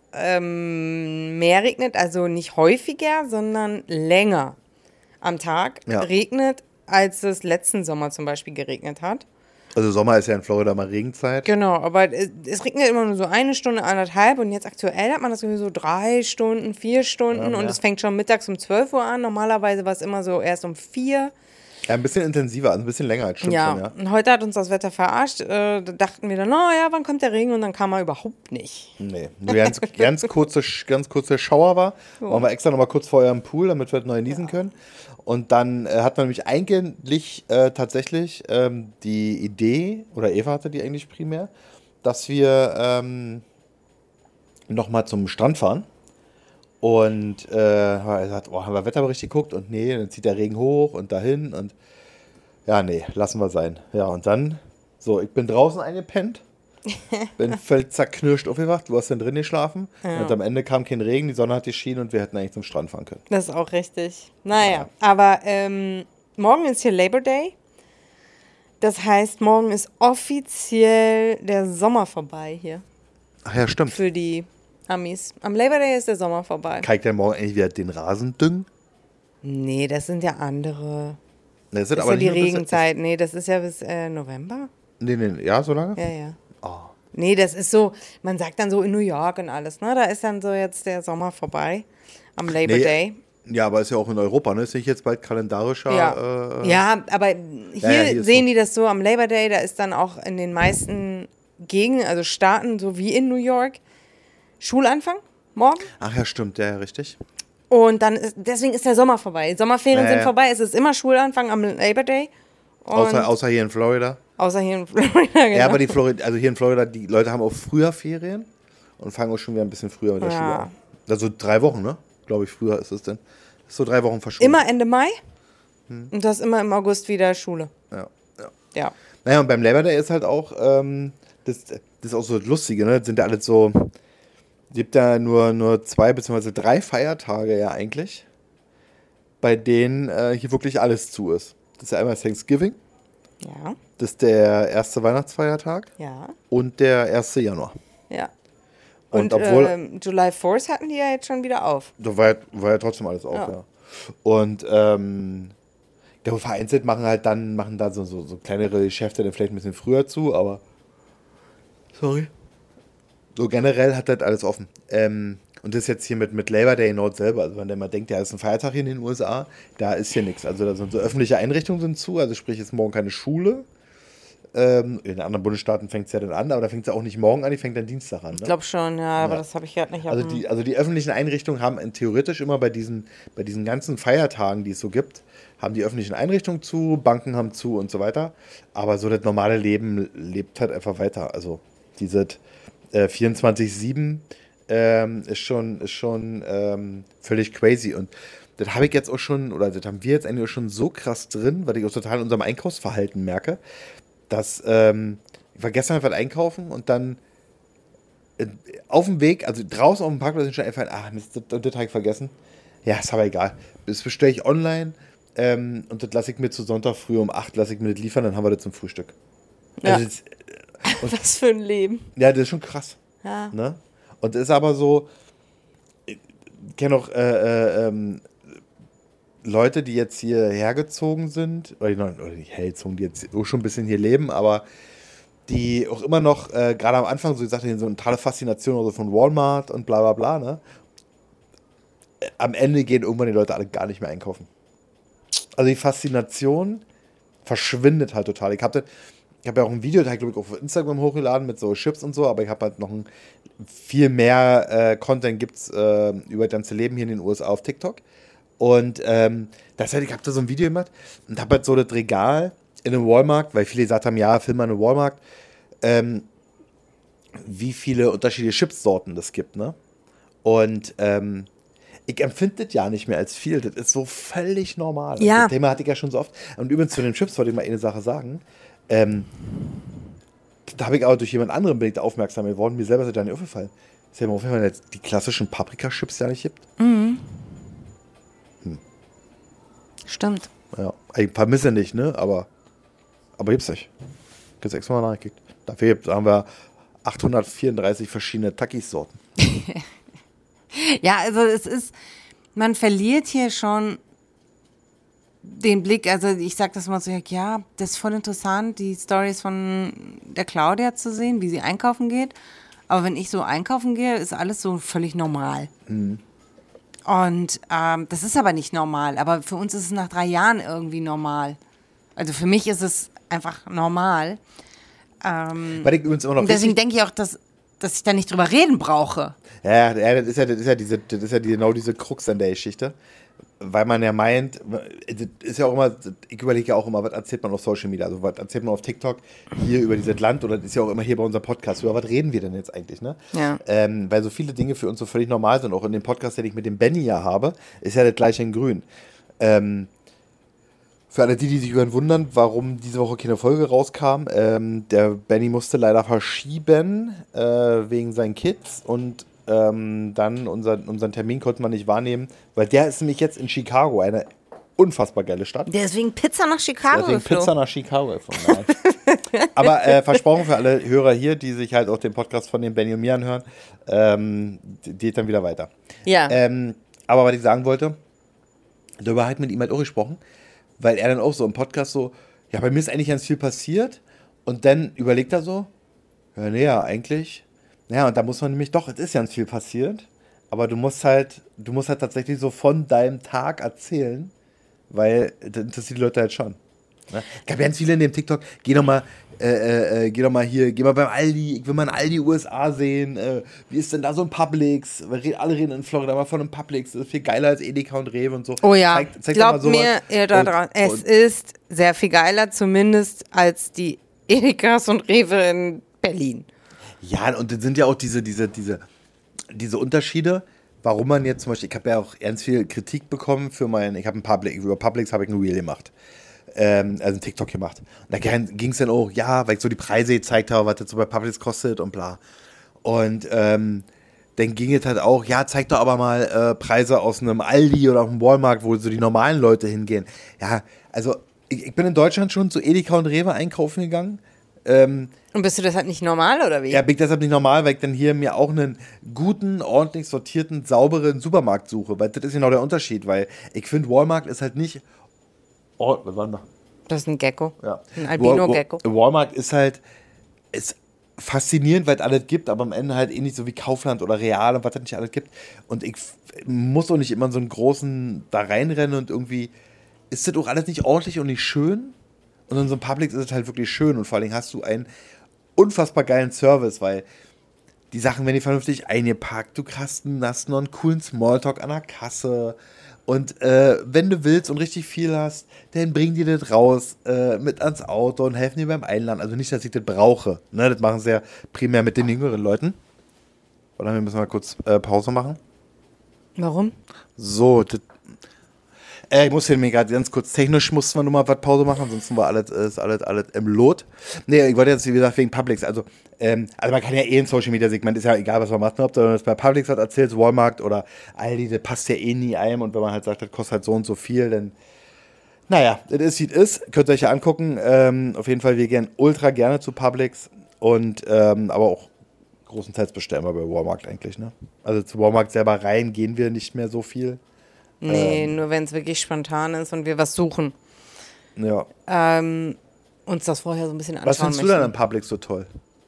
ähm, mehr regnet, also nicht häufiger, sondern länger am Tag Ja. regnet, als es letzten Sommer zum Beispiel geregnet hat. Also Sommer ist ja in Florida mal Regenzeit. Genau, aber es, es regnet immer nur so eine Stunde, anderthalb und jetzt aktuell hat man das irgendwie so drei Stunden, vier Stunden Ja, und ja. es fängt schon mittags um zwölf Uhr an. Normalerweise war es immer so erst um vier. Ja, ein bisschen intensiver, also ein bisschen länger als stimmt Ja, schon, ja. und heute hat uns das Wetter verarscht. Äh, da dachten wir dann, oh ja, wann kommt der Regen? Und dann kam er überhaupt nicht. Nee, nur ganz, ganz, kurze, ganz kurze Schauer war. Waren wir extra nochmal kurz vorher im Pool, damit wir neu niesen können. Und dann äh, hat man nämlich eigentlich äh, tatsächlich ähm, die Idee, oder Eva hatte die eigentlich primär, dass wir ähm, nochmal zum Strand fahren. Und äh, er sagt, oh, haben wir Wetterbericht geguckt und nee, dann zieht der Regen hoch und dahin und ja, nee, lassen wir sein. Ja, und dann, so, ich bin draußen eingepennt, bin völlig zerknirscht aufgewacht, du hast dann drin geschlafen Ja. und am Ende kam kein Regen, die Sonne hat geschienen und wir hätten eigentlich zum Strand fahren können. Das ist auch richtig. Naja, aber ähm, morgen ist hier Labor Day. Das heißt, morgen ist offiziell der Sommer vorbei hier Ach ja, stimmt. für die Amis. Am Labor Day ist der Sommer vorbei. Kann ich denn morgen eigentlich wieder den Rasen düngen? Nee, das sind ja andere. Das Das ist ja die Regenzeit. Nee, das ist ja bis äh, November. Nee, nee, ja, so lange? Ja, ja. Oh. Nee, das ist so, man sagt dann so in New York und alles, ne? Da ist dann so jetzt der Sommer vorbei am Labor Nee, Day. Ja, aber ist ja auch in Europa, ne? Ist nicht jetzt bald kalendarischer? Ja. Äh, ja, aber hier, Ja, ja, hier ist sehen so. die das so am Labor Day, da ist dann auch in den meisten Gegenden, also Staaten, so wie in New York, Schulanfang morgen. Ach ja, stimmt, ja, ja, richtig. Und dann ist, deswegen ist der Sommer vorbei. Die Sommerferien Ja, sind ja. vorbei, es ist immer Schulanfang am Labor Day. Und Außer, außer hier in Florida. Außer hier in Florida. Genau. Ja, aber die Florida, also hier in Florida, die Leute haben auch früher Ferien und fangen auch schon wieder ein bisschen früher mit der Ja. Schule an. Also drei Wochen, ne? Glaube ich, früher ist es denn. Ist so drei Wochen verschoben. Immer Ende Mai hm. und du hast immer im August wieder Schule. Ja, ja. Ja. Naja, und beim Labor Day ist halt auch, ähm, das, das ist auch so das Lustige, ne? Das sind ja alles so, gibt ja nur, nur zwei bzw. drei Feiertage ja eigentlich, bei denen äh, hier wirklich alles zu ist. Das ist ja einmal Thanksgiving, Ja. das ist der erste Weihnachtsfeiertag Ja. und der erste Januar. Ja. Und, Und, obwohl, ähm, July fourth hatten die ja jetzt schon wieder auf. da war ja, war ja trotzdem alles auf, Ja. ja. Und, ähm, ich glaube, vereinzelt machen halt dann, machen da so, so, so kleinere Geschäfte dann vielleicht ein bisschen früher zu, aber, sorry. So generell hat das alles offen. Ähm, und das ist jetzt hier mit, mit Labor Day Nord selber. Also wenn der mal denkt, ja, das ist ein Feiertag hier in den U S A, da ist hier nichts. Also da sind so öffentliche Einrichtungen sind zu, also sprich, ist morgen keine Schule. Ähm, in anderen Bundesstaaten fängt es ja dann an, aber da fängt es ja auch nicht morgen an, die fängt dann Dienstag an. Ne? Ich glaube schon, ja, aber Ja. das habe ich gerade nicht. Also die, also die öffentlichen Einrichtungen haben in, theoretisch immer bei diesen, bei diesen ganzen Feiertagen, die es so gibt, haben die öffentlichen Einrichtungen zu, Banken haben zu und so weiter. Aber so das normale Leben lebt halt einfach weiter. Also dieses äh, vierundzwanzig sieben ähm, ist schon, ist schon ähm, völlig crazy. Und das habe ich jetzt auch schon, oder das haben wir jetzt eigentlich auch schon so krass drin, weil ich auch total in unserem Einkaufsverhalten merke, dass ähm, ich war gestern einfach einkaufen und dann äh, auf dem Weg, also draußen auf dem Parkplatz ist schon einfach, ach, das, das, das habe ich vergessen. Ja, ist aber egal. Das bestelle ich online ähm, und das lasse ich mir zu Sonntag früh um acht lasse ich mir das liefern, dann haben wir das zum Frühstück. Ja. Also das, Was für ein Leben. ja, das ist schon krass. Ja. Ne? Und das ist aber so, ich kenne auch äh, äh, ähm, Leute, die jetzt hier hergezogen sind, oder die, noch, oder die hergezogen, die jetzt auch schon ein bisschen hier leben, aber die auch immer noch, äh, gerade am Anfang, so ich sagte, so eine totale Faszination also von Walmart und bla bla bla, ne? Am Ende gehen irgendwann die Leute alle gar nicht mehr einkaufen. Also die Faszination verschwindet halt total. Ich habe ich hab ja auch ein Video, da glaube ich, auf Instagram hochgeladen mit so Chips und so, aber ich habe halt noch ein, viel mehr äh, Content gibt's äh, über das ganze Leben hier in den U S A auf TikTok. Und ähm, das heißt, ich habe da so ein Video gemacht und habe halt so das Regal in einem Walmart, weil viele gesagt haben, ja, film mal in einem Walmart, ähm, wie viele unterschiedliche Chipssorten das gibt, ne? Und ähm, ich empfinde das ja nicht mehr als viel, das ist so völlig normal. Ja. Das Thema hatte ich ja schon so oft. Und übrigens zu den Chips wollte ich mal eine Sache sagen. Ähm, da habe ich aber durch jemand anderen bin ich da aufmerksam geworden, mir selber ist das da nicht aufgefallen. Ist ja immer aufgefallen, dass es die klassischen Paprika-Chips ja nicht gibt. Mhm. Stimmt. Ja, ich vermisse nicht, ne? Aber, aber gibt's nicht. Jetzt extra mal nachgekickt. Dafür gibt, haben wir achthundertvierunddreißig verschiedene Takis-Sorten. Ja, also es ist, man verliert hier schon den Blick, also ich sag das mal so, ja, das ist voll interessant, die Storys von der Claudia zu sehen, wie sie einkaufen geht. Aber wenn ich so einkaufen gehe, ist alles so völlig normal. Mhm. Und ähm, das ist aber nicht normal. Aber für uns ist es nach drei Jahren irgendwie normal. Also für mich ist es einfach normal. Ähm, Weil ich übrigens immer noch und deswegen richtig- denke ich auch, dass, dass ich da nicht drüber reden brauche. Ja, ja, das ist ja, das ist ja, diese, das ist ja die, genau diese Krux an der Geschichte. Weil man ja meint, das ist ja auch immer, ich überlege ja auch immer, was erzählt man auf Social Media, also was erzählt man auf TikTok hier über dieses Land oder das ist ja auch immer hier bei unserem Podcast, über was reden wir denn jetzt eigentlich, ne? Ja. Ähm, weil so viele Dinge für uns so völlig normal sind, auch in dem Podcast, den ich mit dem Benny ja habe, ist ja das gleiche in grün. Ähm, für alle die, die sich über wundern, warum diese Woche keine Folge rauskam, ähm, der Benny musste leider verschieben äh, wegen seinen Kids und ähm, dann unseren, unseren Termin konnte man nicht wahrnehmen, weil der ist nämlich jetzt in Chicago, eine unfassbar geile Stadt. Deswegen Pizza nach Chicago Deswegen geflogen. Pizza nach Chicago geflogen. Nein. Aber äh, versprochen für alle Hörer hier, die sich halt auch den Podcast von den Benny und mir anhören, ähm, die geht dann wieder weiter. Ja. Ähm, aber was ich sagen wollte, darüber hat mit ihm halt auch gesprochen, weil er dann auch so im Podcast so, ja, bei mir ist eigentlich ganz viel passiert und dann überlegt er so, ja, nee, ja, eigentlich, ja, und da muss man nämlich doch, es ist ganz viel passiert, aber du musst halt, du musst halt tatsächlich so von deinem Tag erzählen, weil das interessiert die Leute halt schon. Ne? Es gab ganz viele in dem TikTok, geh doch mal, äh, äh, geh doch mal hier, geh mal beim Aldi, ich will mal in Aldi U S A sehen, äh, wie ist denn da so ein Publix? Weil alle reden in Florida mal von einem Publix, das ist viel geiler als Edeka und Rewe und so. Oh ja, zeig, zeig doch mal glaubt sowas. mir, ihr da Und- dran, es und- ist sehr viel geiler, zumindest als die Edekas und Rewe in Berlin. Ja, und dann sind ja auch diese, diese, diese, diese Unterschiede, warum man jetzt zum Beispiel, ich habe ja auch ganz viel Kritik bekommen für mein, ich habe ein Public, über Publix habe ich ein Reel gemacht. Ähm, also ein TikTok gemacht. Und da ging es dann auch, ja, weil ich so die Preise gezeigt habe, was das so bei Publix kostet und bla. Und ähm, dann ging es halt auch, ja, zeig doch aber mal äh, Preise aus einem Aldi oder auf einem Walmart, wo so die normalen Leute hingehen. Ja, also ich, ich bin in Deutschland schon zu Edeka und Rewe einkaufen gegangen. Ähm, Und bist du deshalb nicht normal, oder wie? ja, bin ich deshalb nicht normal, weil ich dann hier mir auch einen guten, ordentlich sortierten, sauberen Supermarkt suche. Weil das ist genau der Unterschied, weil ich finde, Walmart ist halt nicht... Oh, was war denn da? Das ist ein Gecko. Ja. Ein Albino-Gecko. Walmart ist halt... Ist faszinierend, weil es alles gibt, aber am Ende halt ähnlich so wie Kaufland oder Real und was es nicht alles gibt. Und ich f- muss auch nicht immer in so einen großen da reinrennen und irgendwie... Ist das auch alles nicht ordentlich und nicht schön? Und in so einem Publix ist es halt wirklich schön und vor allem hast du einen unfassbar geilen Service, weil die Sachen werden die vernünftig eingepackt, du hast, einen, hast noch einen coolen Smalltalk an der Kasse und äh, wenn du willst und richtig viel hast, dann bringen die das raus äh, mit ans Auto und helfen dir beim Einladen. Also nicht, dass ich das brauche, ne? Das machen sie ja primär mit den jüngeren Leuten. Oder wir müssen mal kurz äh, Pause machen. Warum? So, das Äh, ich muss hier mir gerade ganz kurz, technisch mussten wir nur mal was Pause machen, ansonsten war alles, ist alles, alles im Lot. Nee, ich wollte jetzt, wie gesagt, wegen Publix, also, ähm, also man kann ja eh ein Social Media Segment, ist ja egal, was man macht, ob du das bei Publix hat erzählt, Walmart oder Aldi, das passt ja eh nie einem und wenn man halt sagt, das kostet halt so und so viel, dann, naja, das ist, wie es ist, könnt ihr euch ja angucken, ähm, auf jeden Fall, wir gehen ultra gerne zu Publix und, ähm, aber auch großenteils bestellen wir bei Walmart eigentlich, ne? Also zu Walmart selber rein gehen wir nicht mehr so viel. Nee, ähm. nur wenn es wirklich spontan ist und wir was suchen. Ja. Ähm, uns das vorher so ein bisschen anschauen Was findest möchten. du denn am Publix so toll?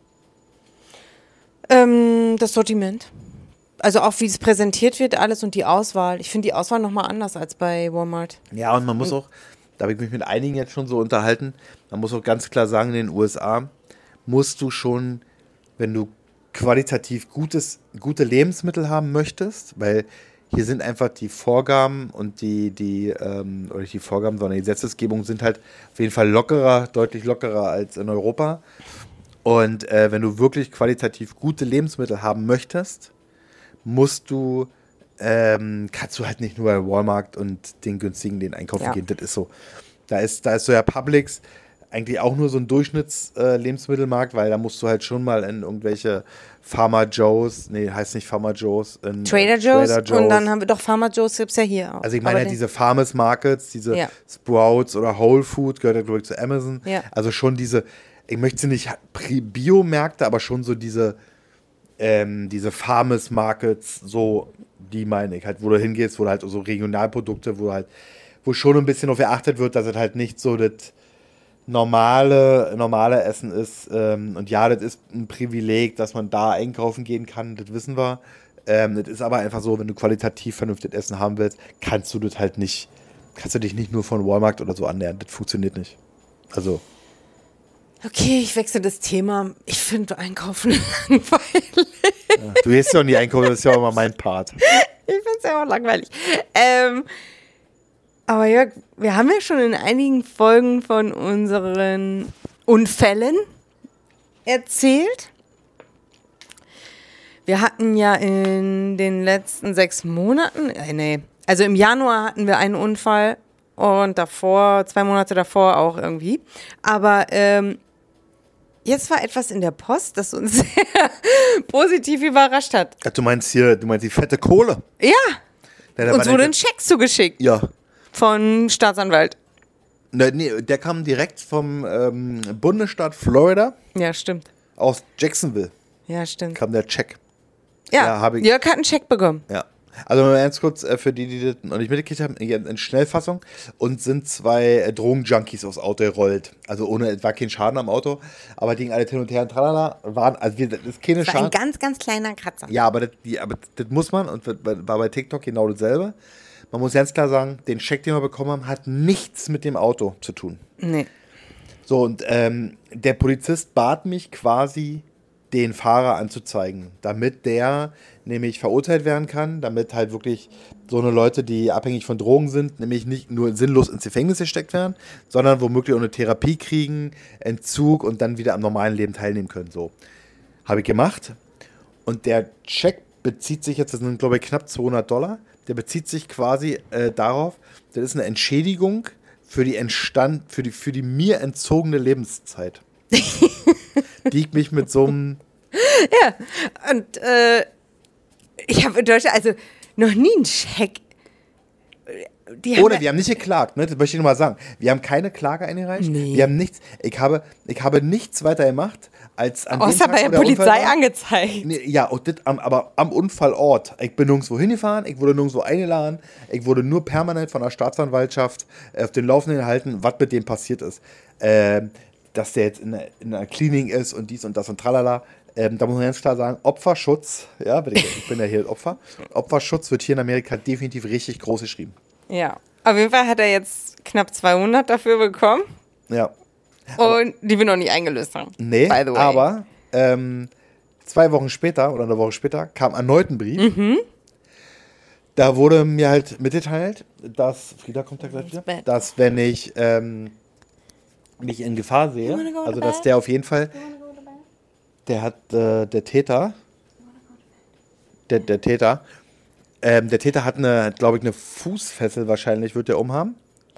Ähm, das Sortiment. Also auch wie es präsentiert wird, alles und die Auswahl. Ich finde die Auswahl nochmal anders als bei Walmart. Ja, und man muss auch, da habe ich mich mit einigen jetzt schon so unterhalten, man muss auch ganz klar sagen, in den U S A musst du schon, wenn du qualitativ gutes, gute Lebensmittel haben möchtest, weil hier sind einfach die Vorgaben und die, die, ähm, oder nicht die Vorgaben, sondern die Gesetzesgebung sind halt auf jeden Fall lockerer, deutlich lockerer als in Europa. Und äh, wenn du wirklich qualitativ gute Lebensmittel haben möchtest, musst du, ähm, kannst du halt nicht nur bei Walmart und den günstigen den einkaufen Ja. gehen. Das ist so. Da ist, da ist so ja Publix eigentlich auch nur so ein Durchschnitts-Lebensmittelmarkt, weil da musst du halt schon mal in irgendwelche Farmer Joe's, nee, heißt nicht Farmer Joe's, in Trader äh, Joe's, Trader Joe's. Und dann haben wir doch Farmer Joe's, gibt's ja hier auch. Also ich meine Aber ja diese Farmers Markets, diese Ja. Sprouts oder Whole Food, gehört ja glaube ich zu Amazon. Ja. Also schon diese, ich möchte sie nicht Pri- Biomärkte, aber schon so diese, ähm, diese Farmers Markets, so, die meine ich halt, wo du hingehst, wo du halt so Regionalprodukte, wo halt, wo schon ein bisschen auf geachtet wird, dass es halt nicht so das normale, normale Essen ist. Ähm, und ja, das ist ein Privileg, dass man da einkaufen gehen kann, das wissen wir. Ähm, das ist aber einfach so, wenn du qualitativ vernünftig Essen haben willst, kannst du das halt nicht, kannst du dich nicht nur von Walmart oder so annähern. Das funktioniert nicht. Also. Okay, ich wechsle das Thema. Ich finde Einkaufen langweilig. Ja, du gehst ja auch nie einkaufen, das ist ja auch immer mein Part. Ich finde es ja auch langweilig. Ähm, aber Jörg, wir haben ja schon in einigen Folgen von unseren Unfällen erzählt. Wir hatten ja in den letzten sechs Monaten, äh, nee, also im Januar hatten wir einen Unfall und davor, zwei Monate davor auch irgendwie. Aber ähm, jetzt war etwas in der Post, das uns sehr positiv überrascht hat. Ach, du meinst hier, du meinst die fette Kohle. Ja, Ja, da uns war wurde der- ein Scheck zugeschickt Ja. von Staatsanwalt. Ne, nee, der kam direkt vom ähm, Bundesstaat Florida Ja, stimmt. aus Jacksonville. Ja, stimmt. Kam der Check. Ja, Ja, hab ich- Jörg hat einen Check bekommen. Ja. Also mal ganz kurz äh, für die, die das noch nicht mitgekriegt haben, in Schnellfassung und sind zwei äh, Drogenjunkies aufs Auto gerollt. Also ohne, es war kein Schaden am Auto, aber die gingen alle hin und her und tralala, waren, also wir, das ist keine Das war ein Schaden. ganz, ganz kleiner Kratzer. Ja, aber das, die, aber das muss man und das war bei TikTok genau dasselbe. Man muss ganz klar sagen, den Scheck, den wir bekommen haben, hat nichts mit dem Auto zu tun. Nee. So, und ähm, der Polizist bat mich quasi, den Fahrer anzuzeigen, damit der nämlich verurteilt werden kann, damit halt wirklich so eine Leute, die abhängig von Drogen sind, nämlich nicht nur sinnlos ins Gefängnis gesteckt werden, sondern womöglich auch eine Therapie kriegen, Entzug und dann wieder am normalen Leben teilnehmen können. So. Habe ich gemacht. Und der Check bezieht sich jetzt, das sind glaube ich knapp zweihundert Dollar, der bezieht sich quasi äh, darauf, das ist eine Entschädigung für die entstand, für die, für die mir entzogene Lebenszeit. Die ich mich mit so einem... Ja, und äh, ich habe in Deutschland, also noch nie einen Scheck. Die haben Oder ja- wir haben nicht geklagt, ne? Das möchte ich nur mal sagen. Wir haben keine Klage eingereicht. Nee. Wir haben nichts, ich habe, ich habe nichts weiter gemacht, als an dem Außer Tag, bei wo der Polizei Unfall war. angezeigt. Nee, ja, und das am, aber am Unfallort. Ich bin nirgendwo hingefahren, ich wurde nirgendwo eingeladen, ich wurde nur permanent von der Staatsanwaltschaft äh, auf den Laufenden gehalten, was mit dem passiert ist. Ähm, dass der jetzt in einer, in einer Klinik ist und dies und das und tralala. Ähm, da muss man ganz klar sagen, Opferschutz, ja, ich, ich bin ja hier Opfer, Opferschutz wird hier in Amerika definitiv richtig groß geschrieben. Ja, auf jeden Fall hat er jetzt knapp zweihundert dafür bekommen Ja. und die wir noch nicht eingelöst haben. Nee, by the way. aber ähm, zwei Wochen später oder eine Woche später kam erneut ein Brief. Mhm. Da wurde mir halt mitgeteilt, dass, Frieda kommt da gleich wieder, Bett. dass wenn ich ähm, mich in Gefahr sehe, wanna go to also dass bed? der auf jeden Fall, der hat, äh, der Täter, der, der Täter, ähm, der Täter hat eine, glaube ich, eine Fußfessel wahrscheinlich, wird der umhaben.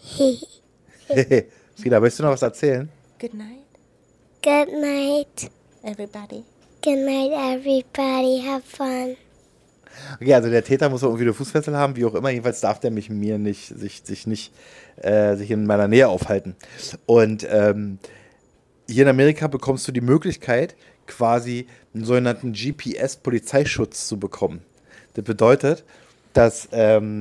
Frieda, willst du noch was erzählen? Good night, Good night. everybody. Good night, everybody. Have fun. Okay, also der Täter muss irgendwie eine Fußfessel haben, wie auch immer. Jedenfalls darf der mich mir nicht, sich, sich nicht, äh, sich in meiner Nähe aufhalten. Und ähm, hier in Amerika bekommst du die Möglichkeit, quasi einen sogenannten G P S-Polizeischutz zu bekommen. Das bedeutet, dass ähm,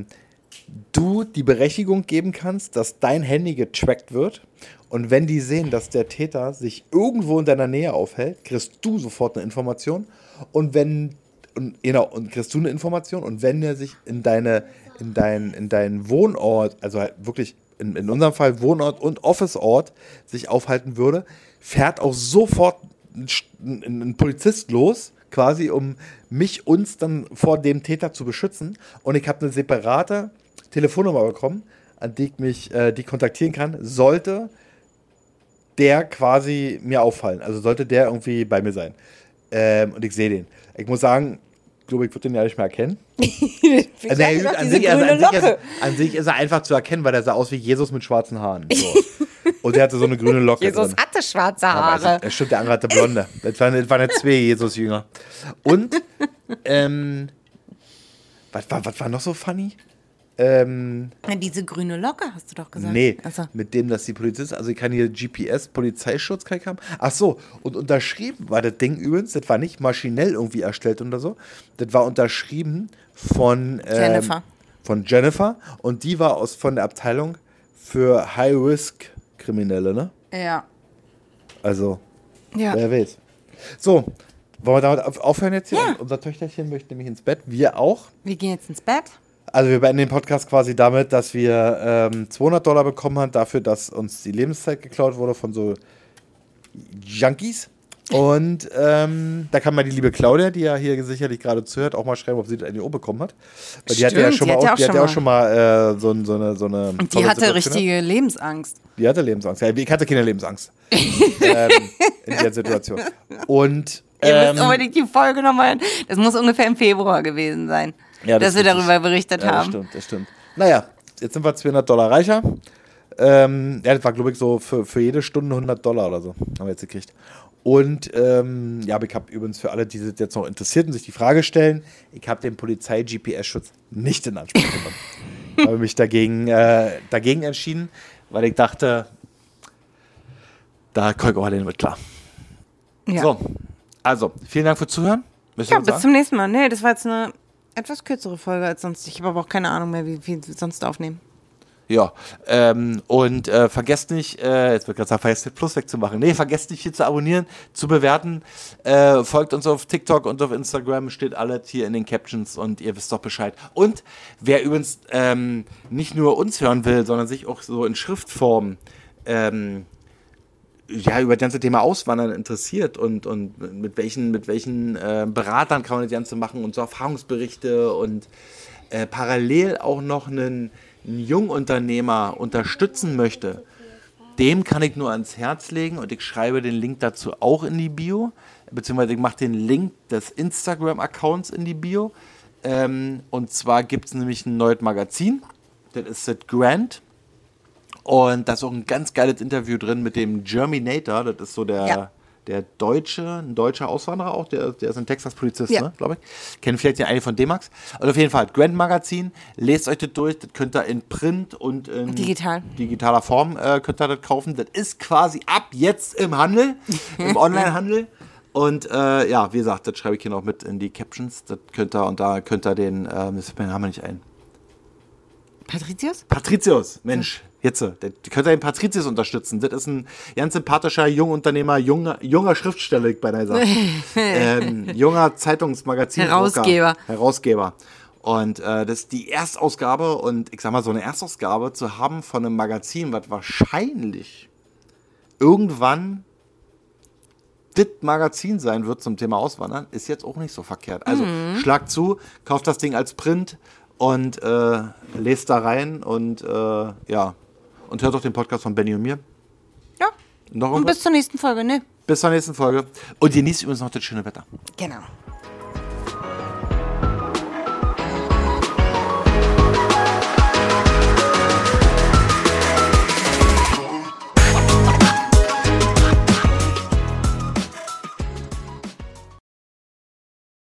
du die Berechtigung geben kannst, dass dein Handy getrackt wird. Und wenn die sehen, dass der Täter sich irgendwo in deiner Nähe aufhält, kriegst du sofort eine Information. Und wenn und, genau, und kriegst du eine Information. Und wenn er sich in deine, in dein, in deinen Wohnort, also halt wirklich in, in unserem Fall Wohnort und Officeort, sich aufhalten würde, fährt auch sofort ein, ein, ein Polizist los, quasi um mich, uns dann vor dem Täter zu beschützen. Und ich habe eine separate Telefonnummer bekommen, an die ich mich, äh, die ich kontaktieren kann, sollte der quasi mir auffallen. Also sollte der irgendwie bei mir sein. Ähm, und ich sehe den. Ich muss sagen, ich glaube, ich würde den ja nicht mehr erkennen. Also, ja, gut, an, sich, also, an, sich ist, an sich ist er einfach zu erkennen, weil er sah aus wie Jesus mit schwarzen Haaren. So. Und er hatte so eine grüne Locke Jesus drin. hatte schwarze Aber Haare. es, es stimmt, der andere hatte blonde. Das waren, das waren ja zwei Jesus-Jünger. Und, ähm, was war, was war noch so funny? Ähm, Na, diese grüne Locke, hast du doch gesagt. nee, Also, mit dem, dass die Polizisten, also ich kann hier G P S-Polizeischutz kann ich haben. Ach so, und unterschrieben war das Ding übrigens, das war nicht maschinell irgendwie erstellt oder so, das war unterschrieben von ähm, Jennifer. Von Jennifer und die war aus von der Abteilung für High-Risk-Kriminelle, ne? ja. Also, Ja. wer weiß. So, wollen wir damit auf- aufhören jetzt hier? Ja. Unser Töchterchen möchte nämlich ins Bett, wir auch. Wir gehen jetzt ins Bett. Also wir beenden den Podcast quasi damit, dass wir ähm, zweihundert Dollar bekommen haben dafür, dass uns die Lebenszeit geklaut wurde von so Junkies. Und ähm, da kann mal die liebe Claudia, die ja hier sicherlich gerade zuhört, auch mal schreiben, ob sie das N E O bekommen hat. Weil die hatte ja Stimmt, schon die mal, hat ja auch, auch die hat schon ja auch mal. schon mal äh, so, so eine, so eine Und die tolle hatte Situation richtige Lebensangst. gehabt. Die hatte Lebensangst. Ja, ich hatte keine Lebensangst ähm, in der Situation. Und Ihr ähm, müsst unbedingt die Folge nochmal. Das muss ungefähr im Februar gewesen sein, Ja, das dass wir ist richtig. darüber berichtet Ja, das haben. stimmt, das stimmt. Naja, jetzt sind wir zweihundert Dollar reicher. Ähm, ja, das war, glaube ich, so für, für jede Stunde hundert Dollar oder so, haben wir jetzt gekriegt. Und ähm, ja, aber ich habe übrigens für alle, die sich jetzt noch interessiert und sich die Frage stellen, ich habe den Polizei-G P S-Schutz nicht in Anspruch genommen. habe mich dagegen, äh, dagegen entschieden, weil ich dachte, da komme ich auch alleine mit klar. Ja, So, also, vielen Dank fürs Zuhören. Müssen wir ja uns bis sagen? zum nächsten Mal. Nee, das war jetzt eine etwas kürzere Folge als sonst. Ich habe aber auch keine Ahnung mehr, wie viel wir sonst aufnehmen. Ja, ähm, und äh, vergesst nicht, äh, jetzt wird gerade sagen, vergesst nicht Plus wegzumachen. Nee, vergesst nicht hier zu abonnieren, zu bewerten. Äh, folgt uns auf TikTok und auf Instagram, steht alles hier in den Captions und ihr wisst doch Bescheid. Und wer übrigens ähm, nicht nur uns hören will, sondern sich auch so in Schriftform ähm, ja, über das ganze Thema Auswandern interessiert und, und mit welchen, mit welchen äh, Beratern kann man das Ganze machen und so Erfahrungsberichte und äh, parallel auch noch einen, einen Jungunternehmer unterstützen möchte, dem kann ich nur ans Herz legen und ich schreibe den Link dazu auch in die Bio, beziehungsweise ich mache den Link des Instagram-Accounts in die Bio. Ähm, und zwar gibt es nämlich ein neues Magazin, das ist das Grand. Und da ist auch ein ganz geiles Interview drin mit dem Germinator, das ist so der, Ja. der Deutsche, ein deutscher Auswanderer auch, der, der ist ein Texas-Polizist, Ja. ne, glaube ich. Kennen vielleicht ja einige von D-Max. Und auf jeden Fall, Grand Magazin, lest euch das durch, das könnt ihr in Print und in Digital. digitaler Form äh, könnt ihr das kaufen. Das ist quasi ab jetzt im Handel, im Onlinehandel. Und äh, ja, wie gesagt, das schreibe ich hier noch mit in die Captions. Das könnt ihr, und da könnt ihr den, äh, das fällt mir den Namen nicht ein. Patricius? Patricius, Mensch, jetzt, der, könnt ihr den Patricius unterstützen. Das ist ein ganz sympathischer Jungunternehmer, junger, junger Schriftsteller, ich beinahe sagen. ähm, junger Zeitungsmagazin. Herausgeber. Herausgeber. Und äh, das ist die Erstausgabe. Und ich sag mal, so eine Erstausgabe zu haben von einem Magazin, was wahrscheinlich irgendwann das Magazin sein wird zum Thema Auswandern, ist jetzt auch nicht so verkehrt. Also Mhm. schlag zu, kauft das Ding als Print und äh, lest da rein und äh, ja, und hört auch den Podcast von Benny und mir. Ja. Noch Und irgendwas? bis zur nächsten Folge, ne? Bis zur nächsten Folge. Und genießt übrigens noch das schöne Wetter. Genau.